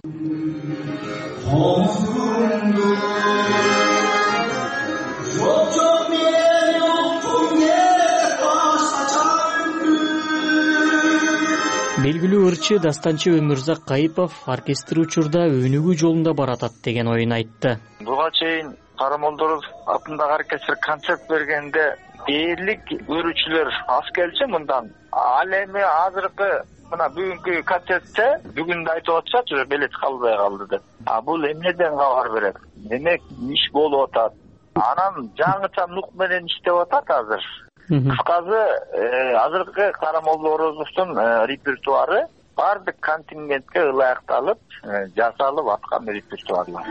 Белгилүү ырчы дастанчы Өмүрзак Кайыпов оркестр учурда өнүгүү жолунда баратат деген оюн айтты. Буга чейин Карамолдоров атындагы оркестр концерт бергенде дээрлик көрүүчүлөр аз келчү мындан. Ал эми азыркы мына бүгүнкү концертте бүгүн да айтып атышат, уже билет калбай калды деп. А бул эмнеден кабар берет? Демек иш болуп атат. Анан жаңыча нук менен иштеп атат азыр. Кыскасы, азыркы Карамолдоровдун репертуары баардык контингентке ылайыкталып, жасалып аткан репертуарлар.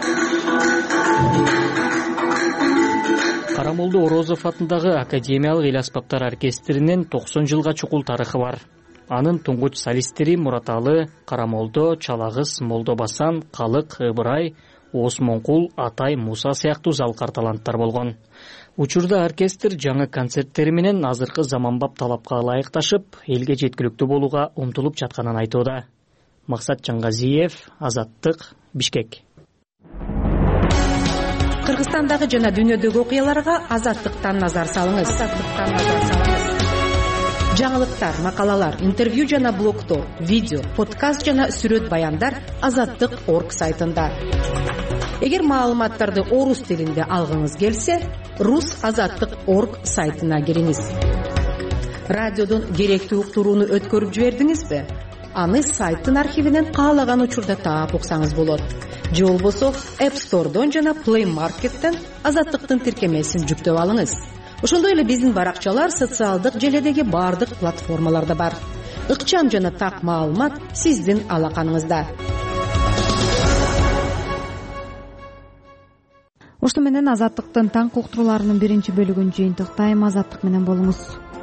Карамолдо Орозов атындагы Академиялык эл аспаптар оркестринин токсон жылга чукул тарыхы бар. Анын туңгуч солисттери Мураталы, Карамолдо, Чалагыз, Молдобасан, Калык, Ыбырай, Осмонкул, Атай, Муса сыяктуу залкар таланттар болгон. Учурда оркестр жаңы концерттери менен азыркы заманбап талапка ылайыкташып, элге жеткиликтүү болууга умтулуп жатканын айтууда. Максат Чаңгазиев, Азаттык, Бишкек. Кыргызстандагы жана дүйнөдөгү окуяларга Азаттыктан назар салыңыз. Азаттыктан назар салыңыз. Жаңылыктар, макалалар, интервью жана блогтор, видео, подкаст жана сүрөт баяндар азаттык точка орг сайтында. Эгер маалыматтарды орус тилинде алгыңыз келсе, рус азаттык точка орг сайтына кириңиз. Радиодон керектүү уктурууну өткөрүп жибердиңизби? Аны сайттын архивинен каалаган учурда таап уксаңыз болот. Же болбосо App Store'дон жана Play Market'тен азаттыктын тиркемесин жүктөп алыңыз. Ошондой эле биздин баракчалар социалдык желедеги бардык платформаларда бар. Ыкчам жана так маалымат сиздин алаканыңызда. Ошто менен Азаттыктын таңкы уктурууларынын биринчи бөлүгүн жыйынтыктайм. Азаттык менен болуңуз.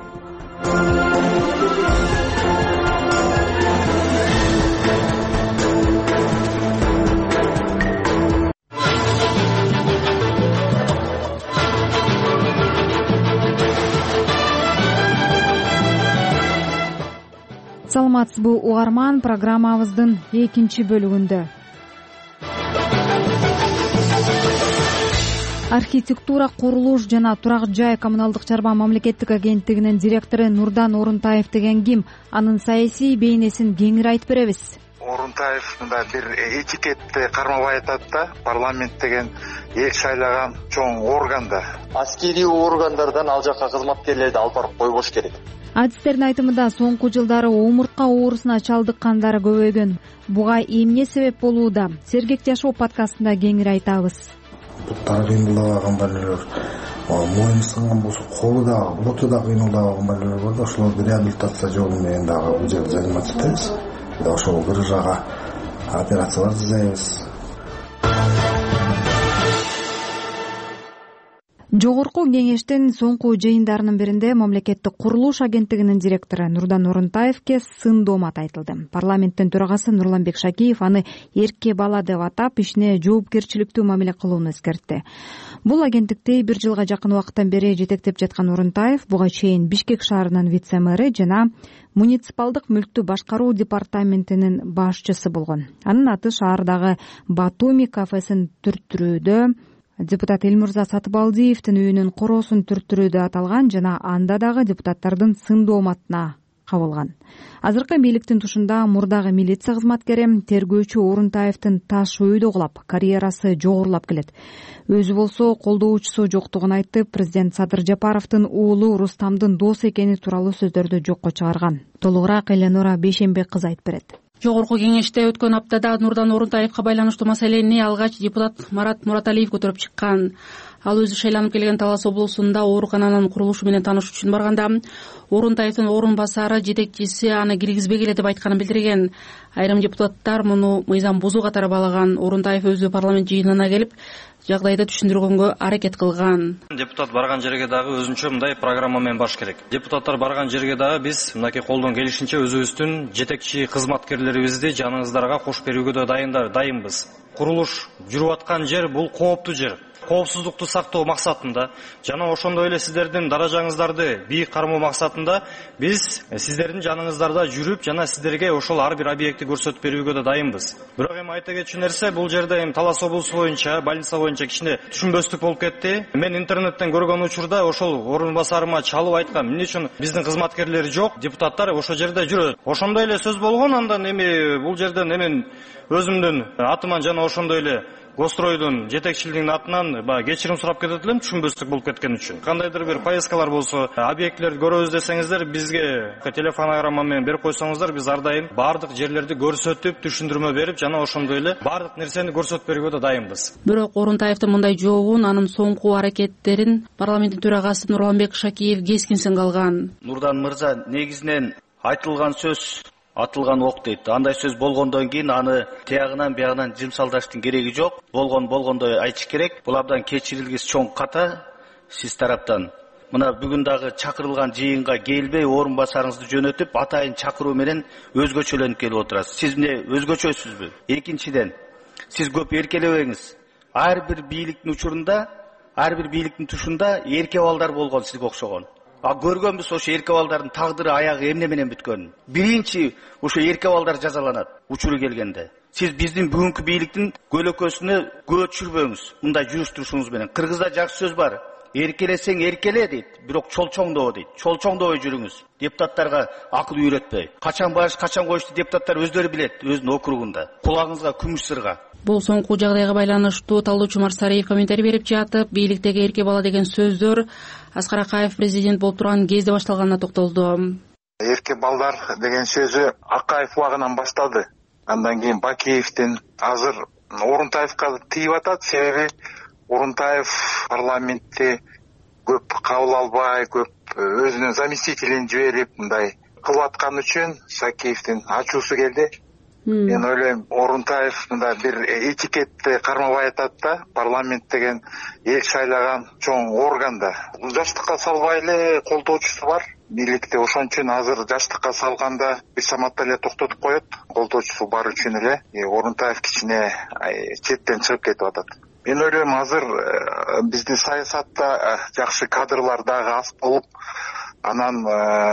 Саламатсызбы угарман, программабыздын экинчи бөлүгүндө. Архитектура, курулуш жана турак жай коммуналдык чарба мамлекеттик агенттигинин директору Нурдан Орунтаев деген ким? Анын саясий бейнесин кеңири айтып беребиз. Орунтаев мында бир этикетти кармабай атат да, парламент деген эл шайлаган чоң органда. Аскерий органдардан ал жака кызматкерлерди алып барып койбош керек. Адистердин айтымында соңку жылдары омуртка оорусуна чалдыккандар көбөйгөн. Буга эмне себеп болууда? Сергек жашоо подкастында кеңири айтабыз. Буттары кыймылдабай калган балелер, моюну сынган болсо колу да, боту да кыймылдабай калган балелер бар да, ошолорду реабилитация жолу менен дагы бул жерде заниматься этебиз. Ошол грыжага операциялар жасайбыз. Жогорку кеңештин соңку жыйындарынын биринде мамлекеттик курулуш агенттигинин директору Нурдан Орунтаевке сын доомат айтылды. Парламенттин төрагасы Нурланбек Шакиев аны эрке бала деп атап, ишине жоопкерчиликтүү мамиле кылууну эскертти. Бул агенттикти бир жылга жакын убакыттан бери жетектеп жаткан Орунтаев буга чейин Бишкек шаарынын вице-мэри жана муниципалдык мүлктү башкаруу департаментинин башчысы болгон. Анын аты шаардагы Батуми кафесин түрттүрүүдө, депутат Элмурза Сатыбалдиевдин үйүнүн короосун түрттүрүүдө аталган жана анда дагы депутаттардын сын дооматына кабылган. Азыркы бийликтин тушунда мурдагы милиция кызматкери тергөөчү Орунтаевдин таш өйдө кулап, карьерасы жогорулап келет. Өзү болсо колдоочусу жоктугун айтып, президент Садыр Жапаровдун уулу Рустамдын дос экени тууралуу сөздөрдү жокко чыгарган. Толугураак Эленора Бейшенбек кызы айтып берет. Жогорку кеңеште өткөн аптада Нурдан Орунтаевка байланыштуу маселени алгач депутат Марат Мураталиев көтөрүп чыккан. Ал өзү шайланып келген Талас облусунда оорукананын курулушу менен таанышуу үчүн барганда Орунтаевдин орун басары жетекчиси аны киргизбегиле деп айтканын билдирген. Айрым депутаттар муну мыйзам бузуу катары баалаган. Орунтаев өзү парламент жыйынына келип жагдайды түшүндүргөнгө аракет кылган. Депутат барган жерге дагы өзүнчө мындай программа менен баш керек. Депутаттар барган жерге дагы биз мынакей колдон келишинче өзүбүздүн жетекчи кызматкерлерибизди жаныңыздарга кош берүүгө да дайынбыз. Курулуш жүрүп аткан жер бул кооптуу жер. Коопсуздукту сактоо максатында жана ошондой эле сиздердин даражаңыздарды бийик кармоо максатында биз сиздердин жаныңыздарда жүрүп жана сиздерге ошол ар бир объектти көрсөтүп берүүгө да дайынбыз. Бирок эми айта кетчү нерсе, бул жерде эми Талас облусу боюнча, больница боюнча кичине түшүнбөстүк болуп кетти. Мен интернеттен көргөн учурда ошол орун басарыма чалып айткам, эмне үчүн биздин кызматкерлер жок, депутаттар ошол жерде жүрөт. Ошондой эле сөз болгон, андан эми бул жерден эми өзүмдүн атыман жана ошондой эле Гостройдун жетекчилигинин атынан баягы кечирим сурап кетет элем, түшүнбөстүк болуп кеткен үчүн. Кандайдыр бир поездкалар болсо, объектлерди көрөбүз десеңиздер, бизге телефонограмма менен берип койсоңуздар, биз ар дайым бардык жерлерди көрсөтүп, түшүндүрмө берип жана ошондой эле бардык нерсени көрсөтүп берүүгө да дайынбыз. Бирок Орунтаевдин мындай жообун, анын соңку аракеттерин парламенттин төрагасы Нурланбек Шакиев кескинсен калган. Нурдан мырза, негизинен айтылган сөз атылган ок дейт. Андай сөз болгондон кийин аны тиягынан биягынан жымсалдаштын кереги жок. Болгон болгондой айтыш керек. Бул абдан кечирилгис чоң ката сиз тараптан. Мына бүгүн дагы чакырылган жыйынга келбей, орун басарыңызды жөнөтүп, атайын чакыруу менен өзгөчөлөнүп келип отурасыз. Сиз эмне өзгөчөсүзбү? Экинчиден, сиз көп эркелебеңиз. Ар бир бийликтин учурунда, ар бир бийликтин тушунда эрке балдар болгон сизге окшогон. А көргөнбүз ошо эрке балдардын тагдыры аягы эмне менен бүткөнүн. Биринчи ошо эрке балдар жазаланат учуру келгенде. Сиз биздин бүгүнкү бийликтин көлөкөсүнө көө түшүрбөңүз. Мындай жүрүш турушуңуз менен. Кыргызда жакшы сөз бар. Эркелесең эркеле дейт, бирок чолчоңдоо дейт. Чолчоңдобой жүрүңүз. Депутаттарга акыл үйрөтпөй. Качан баш, качан коюшту депутаттар өздөрү билет, өзүнүн округунда. Кулагыңызга күмүш сырга. Бул соңку жагдайга байланыштуу талдоочу Марсариев комментарий берип жатып, бийликтеги эрке бала деген сөздөр Аскар Акаев президент болуп турган кезде башталганына токтолду. Эрке балдар деген сөзү Акаев убагынан башталды. Андан кийин Бакиевдин, азыр Орунтаевга тийип атат. Себеби Орунтаев парламентте көп кабыл албай, көп өзүнүн заместителин жиберип мындай кылып аткан үчүн Шакиевдин ачуусу келди. Мен ойлойм, Орунтаев мында бир этикетти кармабай атат да, парламент деген эл шайлаган чоң органда. Жаштыкка салбай эле колдоочусу бар. Бийликте ошон үчүн азыр жаштыкка салганда бир саматта эле токтотуп коет. Колдоочусу бар үчүн эле Орунтаев кичине четтен чыгып кетип атат. Мен ойлойм, азыр биздин саясатта жакшы кадрлар дагы аз болуп, анан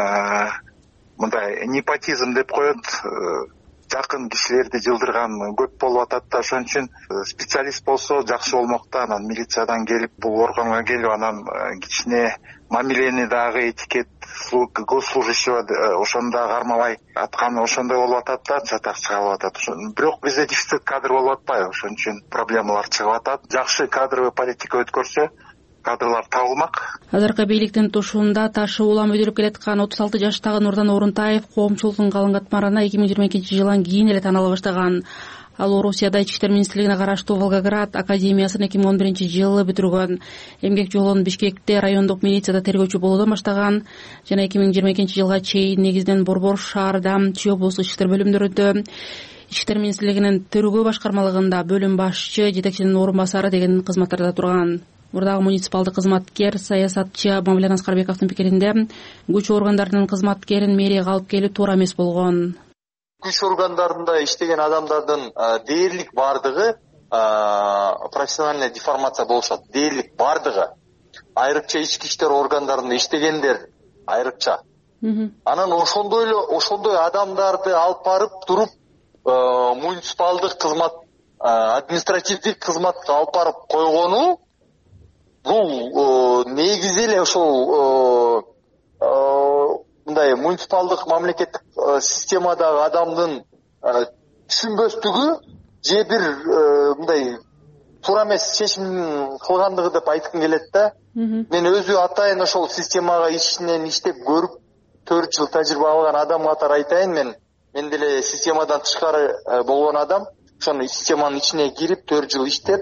мындай непотизм деп коет, жакын кишилерди жылдырган көп болуп атат да, ошон үчүн специалист болсо жакшы болмок да. Анан милициядан келип, бул органга келип, анан кичине мамилени дагы этикет госслужащего ошондо кармабай атканы ошондой болуп атат да, чатак чыгып атат. Бирок бизде дефицит кадр болуп атпайбы, ошон үчүн проблемалар чыгып атат. Жакшы кадровый политика өткөрсө кадрлар табылмак. Азыркы бийликтин тушунда ташы улам өйдөлүп келаткан отуз алты жаштагы Нурдан Орунтаев коомчулуктун калың катмарына эки миң жыйырма экинчи жылдан кийин эле таанала баштаган. Ал Орусияда Ички иштер министрлигине караштуу Волгоград академиясын эки миң он биринчи жылы бүтүргөн. Эмгек жолун Бишкекте райондук милицияда тергөөчү болуудан баштаган жана эки миң жыйырма экинчи жылга чейин негизинен Борбор шаарда Чүй облустук ички иштер бөлүмдөрүндө Ички иштер министрлигинин тергөө башкармалыгында бөлүм башчы, жетекчинин орун басары деген кызматтарда турган. Мурдагы муниципалдык кызматкер, саясатчы Мамилен Аскарбековдун пикиринде, күч органдарынын кызматкерин мэрияга алып келип туура эмес болгон. Күч органдарында иштеген адамдардын дээрлик бардыгы профессиональная деформация болушат. Дээрлик бардыгы. Айрыкча ички иштер органдарында иштегендер айрыкча. Анан ошондой эле ошондой адамдарды алып барып туруп муниципалдык кызмат, административдик кызматка алып барып койгону бул негизи эле ошол мындай муниципалдык мамлекеттик системадагы адамдын түшүнбөстүгү же бир мындай туура эмес чечим кылгандыгы деп айткым келет да. Мен өзү атайын ошол системага ичинен иштеп көрүп төрт жыл тажрыйба алган адам катары айтайын, мен мен деле системадан тышкары болгон адам. Ошону системанын ичине кирип төрт жыл иштеп,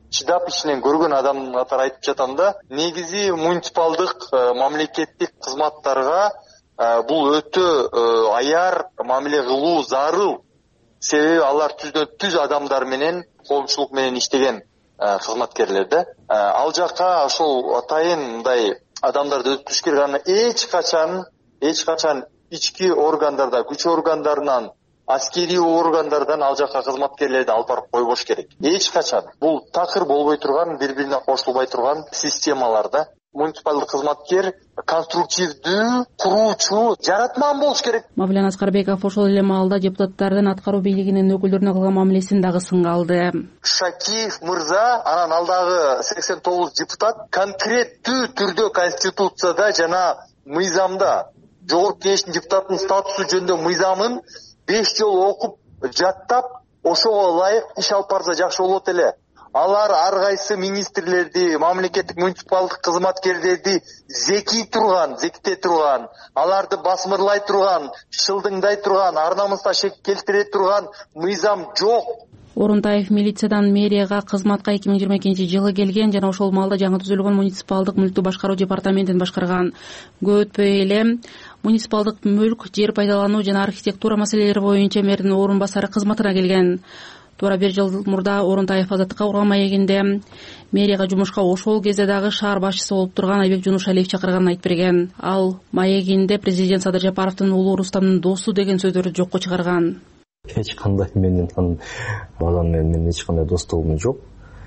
чыдап ичинен көргөн адам катары айтып жатам да. Негизи муниципалдык мамлекеттик кызматтарга бул өтө аяр мамиле кылуу зарыл. Себеби алар түздөн түз адамдар менен коомчулук менен иштеген кызматкерлер да. Ал жакка ошол атайын мындай адамдарды өткүзүш керек. Аны эч качан эч качан ички органдарда, күч органдарынан, аскерий органдардан ал жакка кызматкерлерди алып барып койбош керек. Эч качан. Бул такыр болбой турган, бири-бирине кошулбай турган системалар да. Муниципалдык кызматкер конструктивдүү, куруучу, жаратман болуш керек. Мавлен Аскарбеков ошол эле маалда депутаттардын аткаруу бийлигинин өкүлдөрүнө кылган мамилесин дагы сынга алды. Шакиев мырза, анан алдагы сексен тогуз депутат конкреттүү түрдө Конституцияда жана мыйзамда Жогорку Кеңештин депутатынын статусу жөнүндө мыйзамын беш жолу окуп, жаттап, ошого ылайык иш алып барса жакшы болот эле. Алар ар кайсы министрлерди, мамлекеттик муниципалдык кызматкерлерди зекий турган, зеките турган, аларды басмырлай турган, шылдыңдай турган, ар намысына шек келтире турган мыйзам жок. Орунтаев милициядан мэрияга кызматка эки миң жыйырма экинчи жылы келген жана ошол маалда жаңы түзүлгөн муниципалдык мүлктү башкаруу департаментин башкарган. Көп өтпөй эле муниципалдык мүлк, жер пайдалануу жана архитектура маселелери боюнча мэрдин орун басары кызматына келген. Туура бир жыл мурда Орунтаев азаттыкка курган маегинде мэрияга жумушка ошол кезде дагы шаар башчысы болуп турган Айбек Жунушалиев чакырганын айтып берген. Ал маегинде президент Садыр Жапаровдун уулу Рустамдын досу деген сөздөрдү жокко чыгарган. Эч кандай менен балам менен эч кандай достугум жок.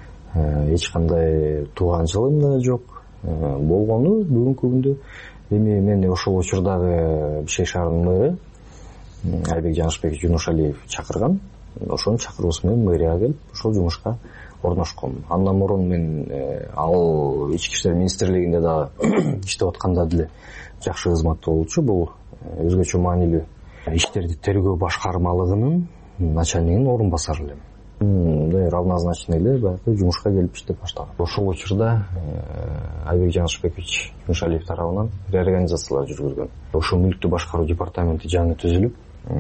Эч кандай тууганчылыгым да жок. Болгону бүгүнкү күндө эми мен ошол учурдагы Бишкек шаарынын мэрі Айбек Жанышбек Жунушалиев чакырган. Ошонун чакыруусу менен мэрияга келип, ошол жумушка орношком. Андан мурун мен ал ички иштер министрлигинде да иштеп атканда деле жакшы кызматта болчу. Бул өзгөчө маанилүү иштерди тергөө башкармалыгынын начальнигинин орун басары элем. Мындай равнозначный эле баягы жумушка келип иштеп баштаган. Ошол учурда Айбек Жанышбекович Жунушалиев тарабынан реорганизациялар жүргүзгөн. Ошол мүлктү башкаруу департаменти жаңы түзүлүп,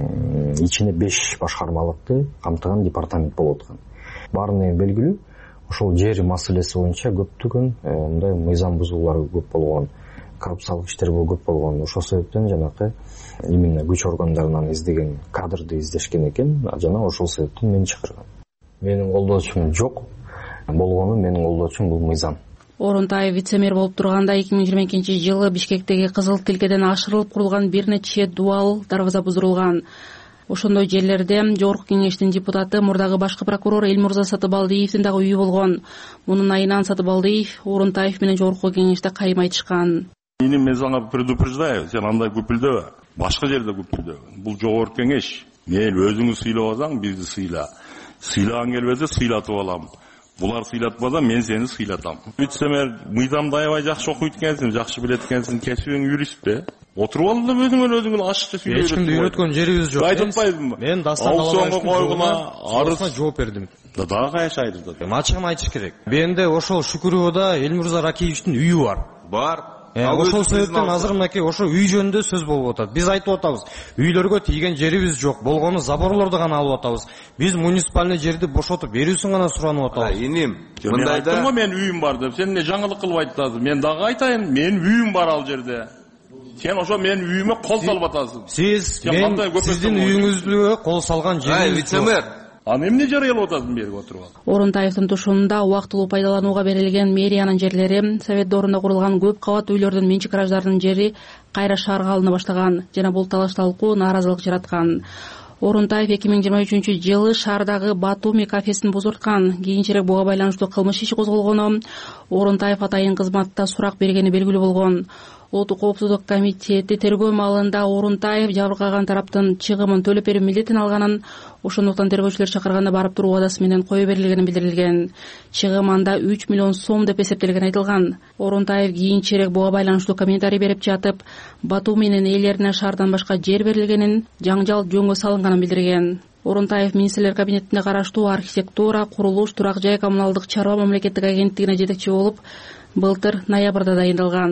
ичине беш башкармалыкты камтыган департамент болуп аткан. Баарына белгилүү, ошол жер маселеси боюнча көптөгөн мындай мыйзам бузуулар көп болгон, коррупциялык иштер көп болгон. Ошол себептен жанакы именно күч органдарынан издеген кадрды издешкен экен, жана ошол себептен мени чакырган. Менин колдоочум жок, болгону менин колдоочум бул мыйзам. Орунтаев вице-мэр болуп турганда эки миң жыйырма экинчи жылы Бишкектеги Кызыл Тилкеден ашырылып курулган бир нече дуал дарбаза бузурулган. Ошондой жерлерде Жогорку Кеңештин депутаты мурдагы башкы прокурор Элмурза Сатыбалдиевдин дагы үйү болгон. Мунун айынан Сатыбалдиев Орунтаев менен Жогорку Кеңеште кайым айтышкан. Мен мен сага предупреждаю, сен андай көпүлдөбө. Башка жерде көпүлдөбө. Бул Жогорку Кеңеш. Мен өзүңү сыйлабасаң, бизди сыйла. Сыйлаган келбесе сыйлатып алам. Булар сыйлатпаса мен сени сыйлатам. Вице-мэр мыйзамды аябай жакшы окуйт экенсиң, жакшы билет экенсиң, кесибиң юрист да. Отуруп ал да өзүңөр өзүңөр ачыкча сүйлөп. Эч кимди үйрөткөн жерибиз жок. Айтпайсыңбы? Мен Дастанга койгуна арызына жооп бердим. Да дагы кайсы айрылды. Ачыгын айтыш керек. Менде ошол Шүкүрөвдө Элмурза Ракиевичтин үйү бар. Бар. Ошол себептен азыр мынакей ошо үй жөнүндө сөз болуп атат. Биз айтып атабыз, үйлөргө тийген жерибиз жок, болгону заборлорду гана алып атабыз. Биз муниципальный жерди бошотуп берүүсүн гана суранып атабыз. Иним, мындайда мен үйүм бар деп, сен эмне жаңылык кылып айтасың? Мен дагы айтайын, менин үйүм бар ал жерде. Сен ошо менин үйүмө кол салып атасың. Сиз мен сиздин үйүңүзгө кол салган жерибиз жок. Аны эмне жарыялап атасың берип отуруп? Орунтаевдин тушунда убактылуу пайдаланууга берилген мэриянын жерлери, совет доорунда курулган көп кабат үйлөрдүн менчик гараждарынын жери кайра шаарга алына баштаган жана бул талаш талкуу нааразылык жараткан. Орунтаев эки миң жыйырма үчүнчү жылы шаардагы Батуми кафесин бузурткан. Кийинчерээк буга байланыштуу кылмыш иши козголгону, Орунтаев атайын кызматта сурак бергени белгилүү болгон. Улуттук коопсуздук комитети тергөө маалында Орунтаев жабыркаган тараптын чыгымын төлөп берүү милдетин алганын, ошондуктан тергөөчүлөр чакырганда барып туруу убадасы менен кое берилгени билдирилген. Чыгым анда үч миллион сом деп эсептелгени айтылган. Орунтаев кийинчерээк буга байланыштуу комментарий берип жатып, Батуминин ээлерине шаардан башка жер берилгенин, жаңжал жөнгө салынганын билдирген. Орунтаев министрлер кабинетине караштуу архитектура, курулуш, турак жай коммуналдык чарба мамлекеттик агенттигине жетекчи болуп, былтыр ноябрда дайындалган.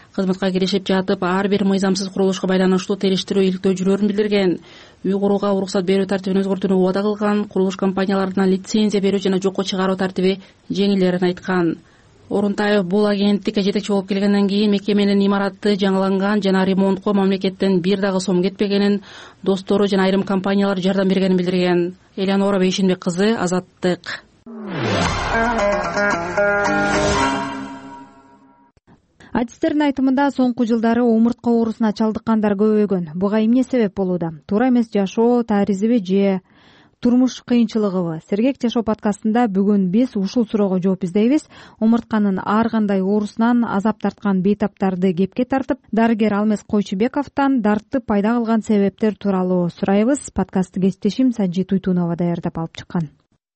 кызматка киришип жатып ар бир мыйзамсыз курулушка байланыштуу териштирүү иликтөө жүрөөрүн билдирген. Үй курууга уруксат берүү тартибин өзгөртүүнү убада кылган, курулуш компанияларына лицензия берүү жана жокко чыгаруу тартиби жеңилерин айткан. Орунтаев бул агенттикке жетекчи болуп келгенден кийин мекеменин имараты жаңыланган жана ремонтко мамлекеттен бир дагы сом кетпегенин, достору жана айрым компаниялар жардам бергенин билдирген. Элеонора Бейшенбек кызы, Азаттык. Адистердин айтымында соңку жылдары омуртка оорусуна чалдыккандар көбөйгөн. Буга эмне себеп болууда? Туура эмес жашоо таризиби же турмуш кыйынчылыгыбы? Сергек жашоо подкастында бүгүн биз ушул суроого жооп издейбиз. Омуртканын ар кандай оорусунан азап тарткан бейтаптарды кепке тартып, дарыгер Алмаз Койчубековдон дартты пайда кылган себептер тууралуу сурайбыз. Подкастты кесиптешим Санжи Туйтунова даярдап алып чыккан.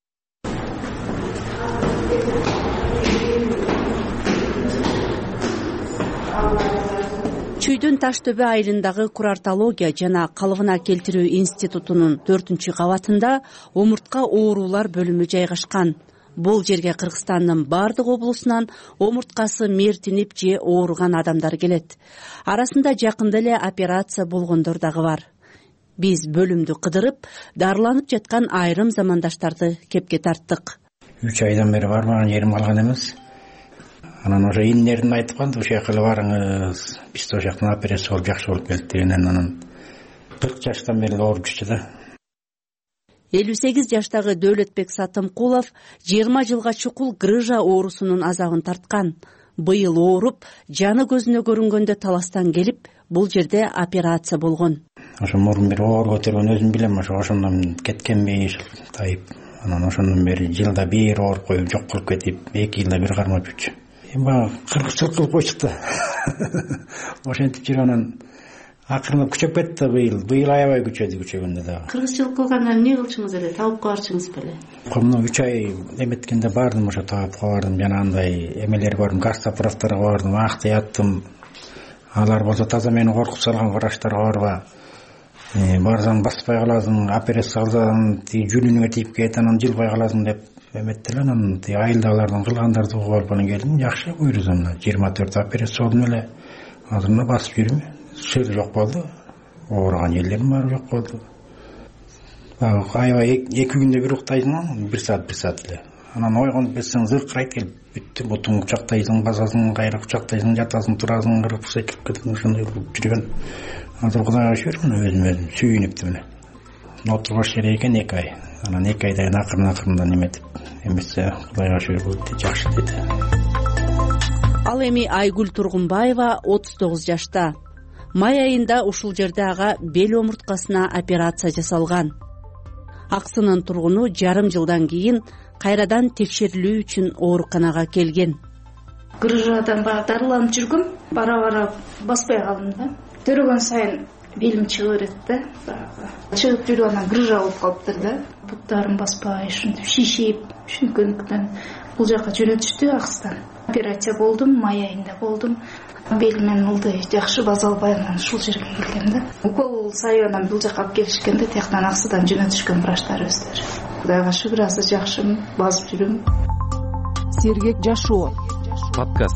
Чүйдүн Таштөбө айылындагы курортология жана калыбына келтирүү институтунун төртүнчү кабатында омуртка оорулар бөлүмү жайгашкан. Бул жерге Кыргызстандын бардык облусунан омурткасы мертинип же ооруган адамдар келет. Арасында жакында эле операция болгондор дагы бар. Биз бөлүмдү кыдырып, дарыланып жаткан айрым замандаштарды кепке тарттык. үч айдан бери барбаган жерим калган эмес. Анан ошо иннердин айтып калды, ошол жака эле барыңыз, бизде ошол жактан операция болуп жакшы болуп келди дегенен анан кырк жаштан бери ооруп жүрчү да. элүү сегиз жаштагы Дөөлөтбек Сатымкулов жыйырма жылга чукул грыжа оорусунун азабын тарткан. Быйыл ооруп, жаны көзүнө көрүнгөндө таластан келип, бул жерде операция болгон. Ошо мурун бир оор көтөргөн өзүм билем, ошо ошондон кеткенби тайып. Анан ошондон бери жылда бир ооруп коюп жок болуп кетип, эки жылда бир кармап жүрчү. Эми кыргызчылык кылып койчук да. Ошентип жүрүп анан акырындап күчөп кетти быйыл. Быйыл аябай күчөдү, күчөгөндө дагы. Кыргызчылык кылгандан эмне кылчыңыз эле? Табып барчыңыз беле? Комно үч ай эметкенде бардым, ошо таап бардым. Жана андай эмелер бардым, гастопрофторго бардым, актыяттым. Алар болсо таза мени коркуп салган врачтар барба. Барсаң баспай каласың, операция кылсаң жүлүнүңө тийип кетет, анан жылбай каласың деп эметтиле. Анан айылдагылардын кылгандарды угуп алып анан келдим. Жакшы буйрусам, жыйырма төрт операция болдум эле. Азырында басып жүрүм. Сыр жок болду. Ооруган жерлерим баары жок болду. Аябай эки күндө бир уктайсың, бир саат бир саат эле. Анан ойгонуп кетсең зыркырайт келип, бүттү бутуң кучактайсың, басасың, кайра кучактайсың, жатасың, турасың, кырып секирип кетип ошондой кылып жүргөн. Азыр Кудайга шүгүр, өзүм өзүм сүйүнүптү мына. Отурбаш керек экен эки ай. Анан эки айдан акырын акырындан эметип, эмесе Кудайга шүгүр болду, жакшы деди. Ал эми Айгүл Тургунбаева отуз тогуз жашта. Май айында ушул жерде ага бел омурткасына операция жасалган. Аксынын тургуну жарым жылдан кийин кайрадан текшерилүү үчүн ооруканага келген. Грыжадан баягы дарыланып жүргөм, бара-бара баспай калдым да. Төрөгөн сайын белим чыга берет да, баягы. Чыгып жүрүп анан грыжа болуп калыптыр да. Буттарым баспай, ушинтип шишип, ушинткөндүктөн бул жака жөнөтүштү Акстан. Операция болдум, май айында болдум. Белимен ылдый жакшы база албай анан ушул жерге келгем да. Укол сайып анан бул жака алып келишкенде тияктан Аксыдан жөнөтүшкөн врачтар өздөрү. Кудайга шүгүр, азыр жакшымын, басып жүрөм. Сергек жашоо подкаст.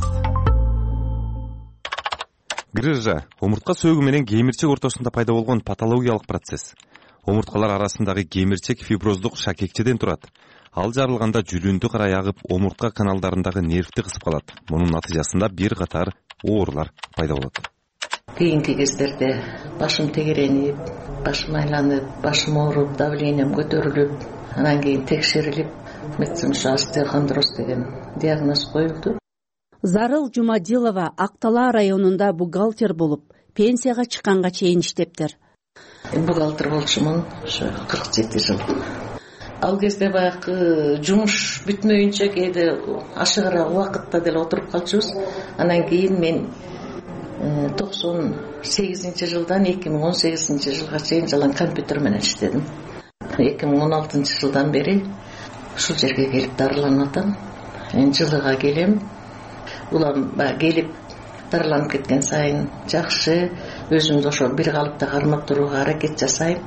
Грыжа омуртка сөөгү менен кемирчек ортосунда пайда болгон патологиялык процесс. Омурткалар арасындагы кемирчек фиброздук шакекчеден турат. Ал жарылганда жүлүндү карай агып, омуртка каналдарындагы нервти кысып калат. Мунун натыйжасында бир катар оорулар пайда болот. Кийинки кездерде башым тегеренип, башым айланып, башым ооруп, давлением көтөрүлүп, анан кийин текшерилип, медицинашо остеохондроз деген диагноз коюлду. Зарыл Жумадилова Актала районунда бухгалтер болуп, пенсияга чыкканга чейин иштептир. Бухгалтер болчумун ошо кырк жети жыл. Ал кезде баягы жумуш бүтмөйүнчө кээде ашыгыраак убакытта деле отуруп калчубуз. Анан кийин мен токсон сегизинчи жылдан эки миң он сегизинчи жылга чейин жалаң компьютер менен иштедим. эки миң он алтынчы жылдан бери ушул жерге келип дарыланып атам. Жылыга келем. Улам баягы келип дарыланып кеткен сайын жакшы, өзүмдү ошо бир калыпта кармап турууга аракет жасайм.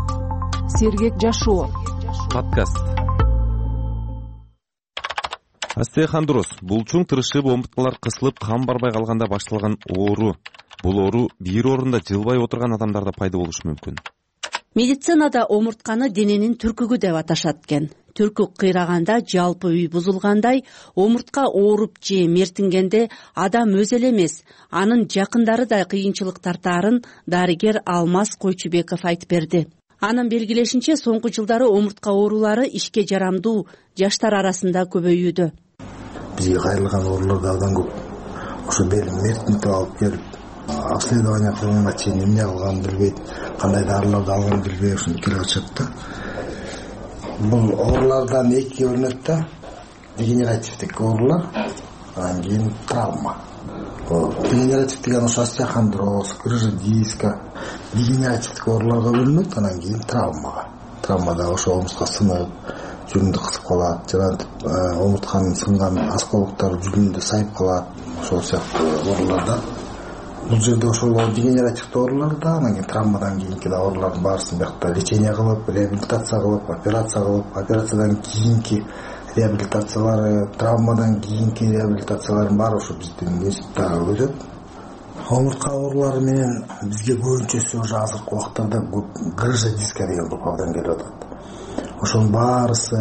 Сергек жашоо подкаст. остеохондроз бул чуң тырышып омурткалар кысылып кан барбай калганда башталган оору. Бул оору бир орунда жылбай отурган адамдарда пайда болушу мүмкүн. Медицинада омуртканы дененин түркүгү деп аташат экен. Түркүк кыйраганда жалпы үй бузулгандай, омуртка ооруп же мертингенде адам өзү эле эмес, анын жакындары да кыйынчылык тартаарын дарыгер Алмаз Койчубеков айтып берди. Анын белгилешинче, соңку жылдары омуртка оорулары ишке жарамдуу жаштар арасында көбөйүүдө. Бизге кайрылган оорулар да абдан көп. Ошо бели мертинтип алып келип, обследование кылганга чейин эмне кылганын билбейт, кандай дарыларды алганын билбей ушинтип келип атышат да. Бул оорулардан эки бөлүнөт да. Дегенеративдик оорулар, анан кийин травма. Дегенератив деген ошо остеохондроз, грыжа диска, дегенеративдик ооруларга бөлүнөт, анан кийин травмага. Травмада ошо омуртка сынып, жүнүндү кысып калат, жана омуртканын сынган осколоктор жүнүндө сайып калат, ошол сыяктуу ооруларда. Бул жерде ошол дегенеративдик ооруларда, анан кийин травмадан кийинки да оорулардын баарысын биякта лечение кылып, реабилитация кылып, операция кылып, операциядан кийинки реабилитациялары, травмадан кийинки реабилитациялардын баары ошо биздин институтта өтөт. Омуртка оорулары менен бизге көбүнчөсү уже азыркы убактарда грыжа диска деген групп абдан келип атат. Ошонун баарысы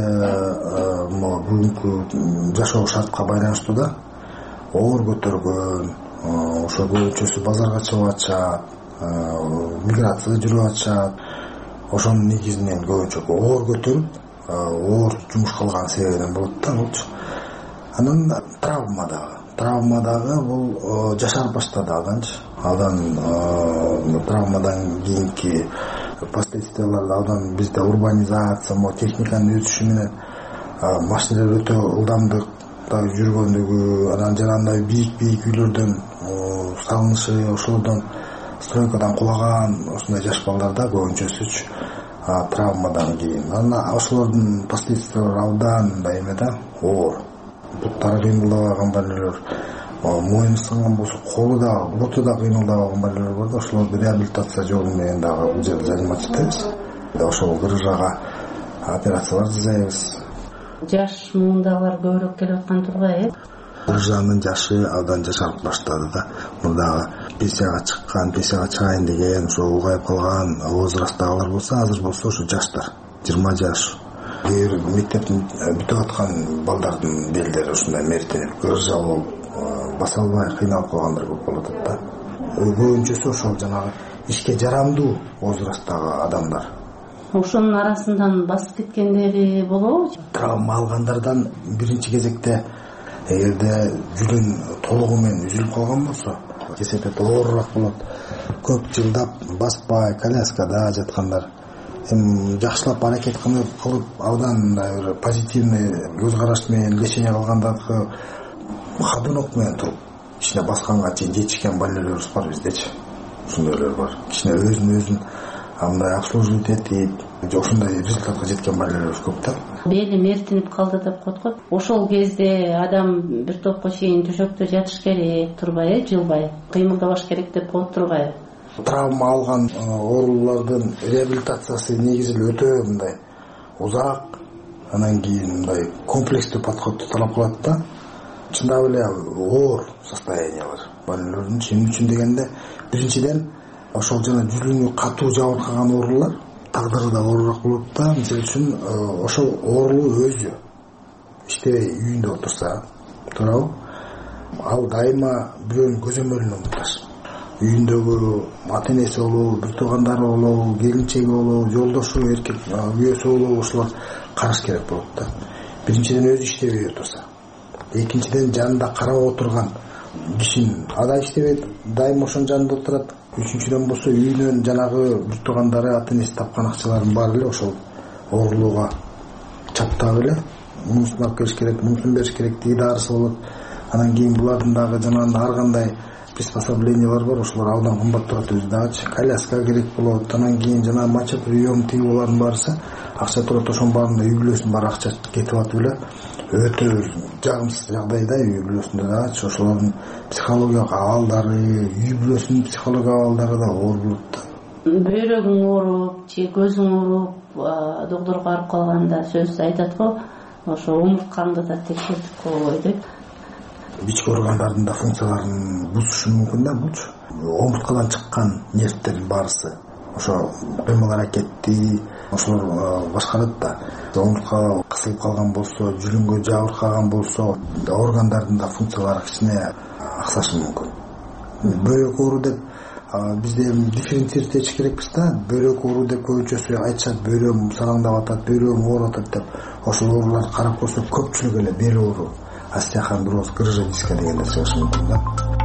бүгүнкү жашоо шартка байланыштуу да. Оор көтөргөн, ошо көбүнчөсү базарга чыгып атышат, миграцияда жүрүп атышат. Ошонун негизинен көбүнчө оор көтөрүп, оор жумуш кылган себебинен болот да болчу. Анан травма дагы. Травма дагы бул жашар баштады аданчы. Адан травмадан кийинки последствиялар абдан бизде урбанизация, техниканын өсүшү менен машиналар өтө ылдамдыкта жүргөндүгү, анан жанагындай бийик-бийик үйлөрдөн салынышы, ошолордон стройкадан кулаган ушундай жаш балдарда көбүнчөсү травмадан кийин. Анан ошолордун последствиялары абдан мындай эме да, оор. Буттары кыймылдабай калган балелер, мойну сынган болсо колу да, буту да кыймылдабай калган балелер бар да, ошолорду реабилитация жолу менен дагы бул жерде заниматься этебиз. Ошол грыжага операциялар жасайбыз. Жаш муундагылар көбүрөөк келип аткан турбайбы, э? Грыжанын жашы абдан жашарып баштады да. Мурдагы пенсияга чыккан, пенсияга чыгайын деген, ошо улгайып калган возрасттагылар болсо, азыр болсо ошо жаштар, жыйырма жаш. Эгер мектептин бүтүп аткан балдардын белдери ушундай мертинип, грыжа болуп, баса албай кыйналып калгандар көп болот да. Көбүнчөсү ошол жанагы ишке жарамдуу возрасттагы адамдар. Ошонун арасынан басып кеткендери болобу? Травма алгандардан биринчи кезекте эгерде жүлүн толугу менен үзүлүп калган болсо, кесепет оорураак болот. Көп жылдап баспай, коляскада жаткандар, эми жакшылап аракет кылып, абдан мындай бир позитивный көз караш менен лечение кылгандардыкы ходунок менен туруп, кичине басканга чейин жетишкен балелерибиз бар биздечи. Ушундайлар бар. Кичине өзүн өзүн андай обслуживать этип, ошондой результатка жеткен балелерибиз көп да. Бели мертинип калды деп коет го. Ошол кезде адам бир топко чейин төшөктө жатыш керек турбай, жылбай, кыймылдабаш керек деп коет турбайбы? Травма алган оорулардын реабилитациясы негизи өтө мындай узак, анан кийин мындай комплекстүү подходду талап кылат да. Чындап эле оор состояниялар. Балелердин эмне үчүн дегенде, биринчиден ошол жана жүлүнү катуу жабыркаган оорулар тагдыры да оорураак болот да. Мисалы үчүн ошол оорулуу өзү иштебей үйүндө отурса, туурабы? Ал дайыма бирөөнүн көзөмөлүнө муктаж. Үйүндөгү ата энеси болобу, бир туугандары болобу, келинчеги болобу, жолдошу, эркек күйөөсү болобу, ошолор караш керек болот да. Биринчиден өзү иштебей отурса, экинчиден жанында карап отурган кишинин ада иштебейт, дайыма ошонун жанында отурат. Үчүнчүдөн болсо үйүнөн жанагы бир туугандары, ата энеси тапкан акчалардын баары эле ошол оорулууга чаптап эле мунусун алып келиш керек, мунусун бериш керек деген дарысы болот. Анан кийин булардын дагы жанагындай ар кандай приспособлениялар бар, ошолор абдан кымбат турат өзү дагычы. Коляска керек болот, анан кийин жана моча прием тиги булардын баарысы акча турат. Ошонун баарында үй бүлөсүнүн баары акча кетип атып эле өтө жагымсыз жагдайда үй бүлөсүндө дагычы. Ошолордун психологиялык абалдары, үй бүлөсүнүн психологиялык абалдары да оор болот да. Бөйрөгүң ооруп же көзүң ооруп доктурга барып калганда сөз айтат го, ошо омурткаңды да текшертип койгой деп. Ички органдардын да функцияларын бузушу мүмкүн да булчу. Омурткадан чыккан нервтердин баарысы ошо кыймыл аракетти ошолор башкарат да. Омуртка кысылып калган болсо, жүрүнгө жабыркаган болсо, органдардын да функциялары кичине аксашы мүмкүн. Бөйрөк оору деп бизде дифференцировать этиш керекпиз да. Бөйрөк оору деп көбүнчөсү айтышат, бөйрөгүм сараңдап атат, бөйрөгүм ооруп атат деп. Ошол ооруларды карап көрсөк көпчүлүк эле бел оору, остеохондроз, грыжа диска дегендер чыгышы мүмкүн да.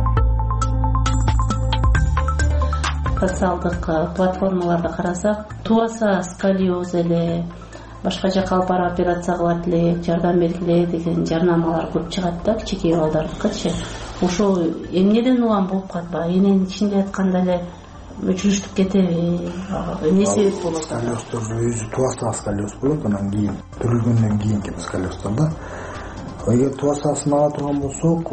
Социалдык платформаларды карасак, туаса сколиоз эле, башка жака алып барып операция кылат элек, жардам бергиле деген жарнамалар көп чыгат да, кичинекей балдардыкычы. Ошол эмнеден улам болуп калбайбы? Эненин ичинде ятканда эле өчүрүштүп кетеби? Эмне себеп болот? Сколиоздор өзү туаса сколиоз болот, анан кийин төрөлгөндөн кийинки сколиоздор да. Эгер туасасын ала турган болсок,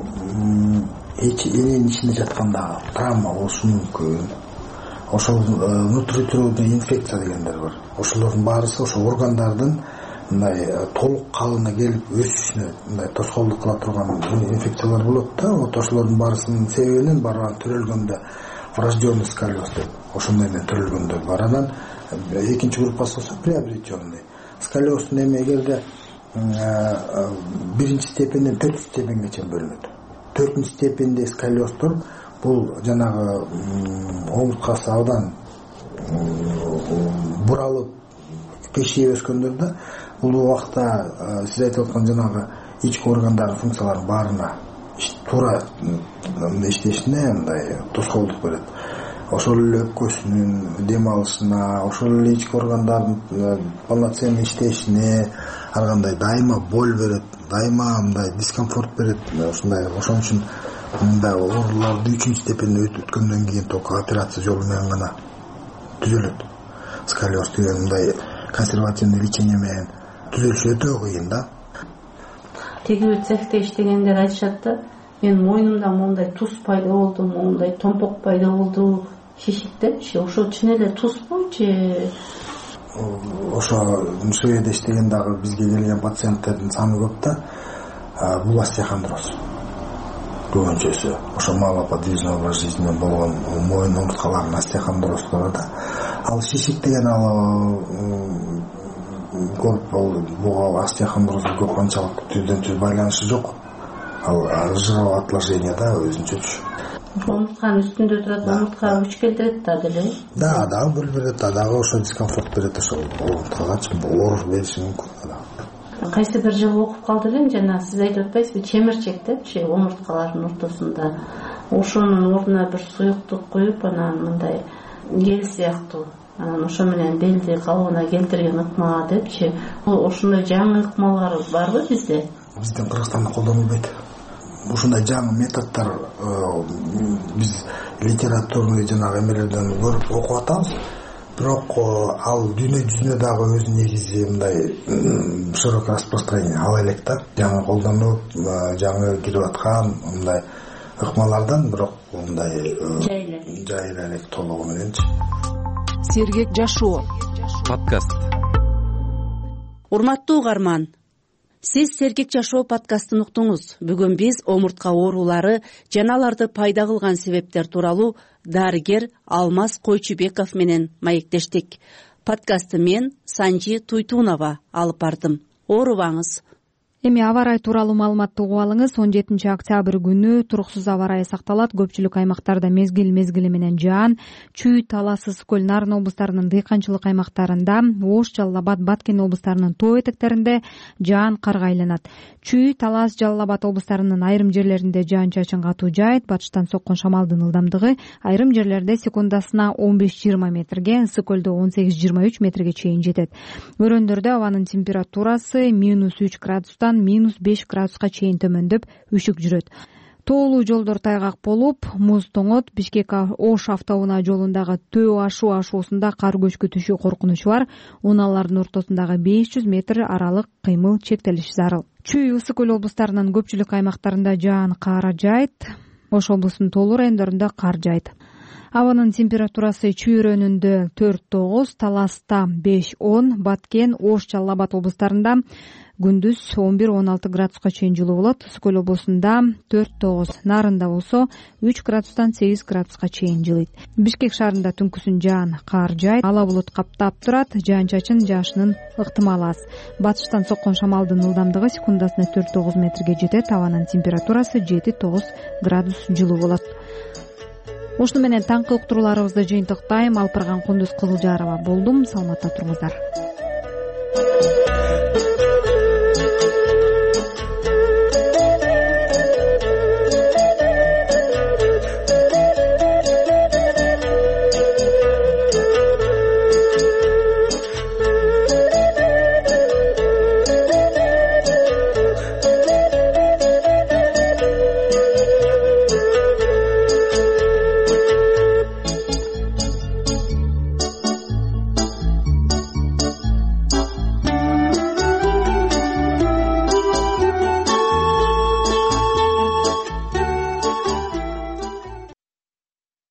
эненин ичинде жатканда травма болушу мүмкүн. Ошол внутриутробный инфекция дегендер бар. Ошолордун баарысы ошо органдардын мындай толук калыбына келип өсүшүнө мындай тоскоолдук кыла турган инфекциялар болот да. Вот ошолордун баарысынын себебинен барган төрөлгөндө врожденный сколиоз деп ошондой менен төрөлгөндөр бар. Анан экинчи группасы болсо приобретенный. Сколиоздун эми эгерде биринчи степенден төртүнчү степенге чейин бөлүнөт. Төртүнчү степенде сколиоздор бул жанагы омурткасы абдан буралып кешип өскөндөр да. Бул убакта сиз айтып аткан жанагы ички органдардын функцияларынын баарына туура иштешине мындай тоскоолдук берет. Ошол эле өпкөсүнүн дем алышына, ошол эле ички органдардын полноценный иштешине ар кандай дайыма боль берет, дайыма мындай дискомфорт берет. Ошондой ошон үчүн мындай ооруларды үчүнчү степенде өткөндөн кийин только операция жолу менен гана түзөлөт. Сколиоз деген мындай консервативный лечение менен түзөлүшү өтө кыйын да. Тегиби цехте иштегендер айтышат да, мен мойнумда моундай туз пайда болду, моундай томпок пайда болду, шишик депчи. Ошо чын эле тузбу же? Ошо Шведияда иштеген дагы бизге келген пациенттердин саны көп да. Бул остеохондроз. Көбүнчөсү ошо малоподвижный образ жизни болгон мойын омурткаларынын остеохондроздору да. Ал шишик деген ал көп буга остеохондрозго көп анчалык түрдөн түз байланышы жок. Ал жировое отложение да өзүнчө. Омуртканын үстүндө турат, омуртка күч келтирет да деле. Да, дагы боль берет, дагы ошо дискомфорт берет, ошо омурткагачы оорук бериши мүмкүн. Кайсы бир жыл окуп калды элем, жана сиз айтып атпайсызбы, чемирчек депчи омурткалардын ортосунда. Ошонун ордуна бир суюктук куюп, анан мындай гель сыяктуу, анан ошо менен белди калыбына келтирген ыкма депчи. Ошондой жаңы ыкмалар барбы бизде? Биздин Кыргызстанда колдонулбайт. Ушундай жаңы методдор биз литературный жанагы эмелерден көрүп окуп атабыз. Бирок ал дүйнө жүзүнө дагы өзүнүн негизи мындай широкое распространение ала элек да. Жаңы колдонуп, жаңы кирип аткан мындай ыкмалардан бирок мындай жайла элек толугу мененчи. Сергек жашоо подкаст. Урматтуу угарман, сиз Сергек жашоо подкастын уктуңуз. Бүгүн биз омуртка оорулары жана аларды пайда кылган себептер тууралуу дарыгер Алмаз Койчубеков менен маектештик. Подкастты мен Санжи Туйтунова алып бардым. Оорубаңыз. Эми аба ырайы тууралуу маалыматты угуп алыңыз. он жетинчи октябрь күнү туруксуз аба ырайы сакталат. Көпчүлүк аймактарда мезгил мезгили менен жаан. Чүй, Талас, Ысык көл, Нарын облустарынын дыйканчылык аймактарында, Ош, Жалал Абад, Баткен облустарынын тоо этектеринде жаан карга айланат. Чүй, Талас, Жалал Абад облустарынын айрым жерлеринде жаан-чачын катуу жаайт. Батыштан соккон шамалдын ылдамдыгы айрым жерлерде секундасына он беш жыйырма метрге, Ысык көлдө он сегиз жыйырма үч метрге чейин жетет. Өрөөндөрдө абанын температурасы минус үч градустан минус беш градуска чейин төмөндөп үшүк жүрөт. Тоолуу жолдор тайгак болуп, муз тоңот. Бишкек Ош автоунаа жолундагы Төө ашуу ашуусунда кар көчкү түшүү коркунучу бар. Унаалардын ортосундагы беш жүз метр аралык кыймыл чектелиши зарыл. Чүй, Ысык көл облустарынын көпчүлүк аймактарында жаан кар жаайт. Ош облусунун тоолуу райондорунда кар жаайт. Абанын температурасы Чүй өрөөнүндө төрт тогуз, Таласта беш он, Баткен, Ош, Жалал Абад облустарында күндүз он бир он алты градуска чейин жылуу болот. Ысык көл облусунда төрт тогуз, Нарында болсо үч градустан сегиз градуска чейин жылыйт. Бишкек шаарында түнкүсүн жаан, кар жаайт, ала булут каптап турат, жаан-чачын жаашынын ыктымалы аз. Батыштан соккон шамалдын ылдамдыгы секундасына төрт тогуз метрге жетет, абанын температурасы жети тогуз градус жылуу болот. Ушуну менен таңкы уктурууларыбызды жыйынтыктайм. Алпырган Кундуз Кызылжарова болдум. Саламатта туруңуздар.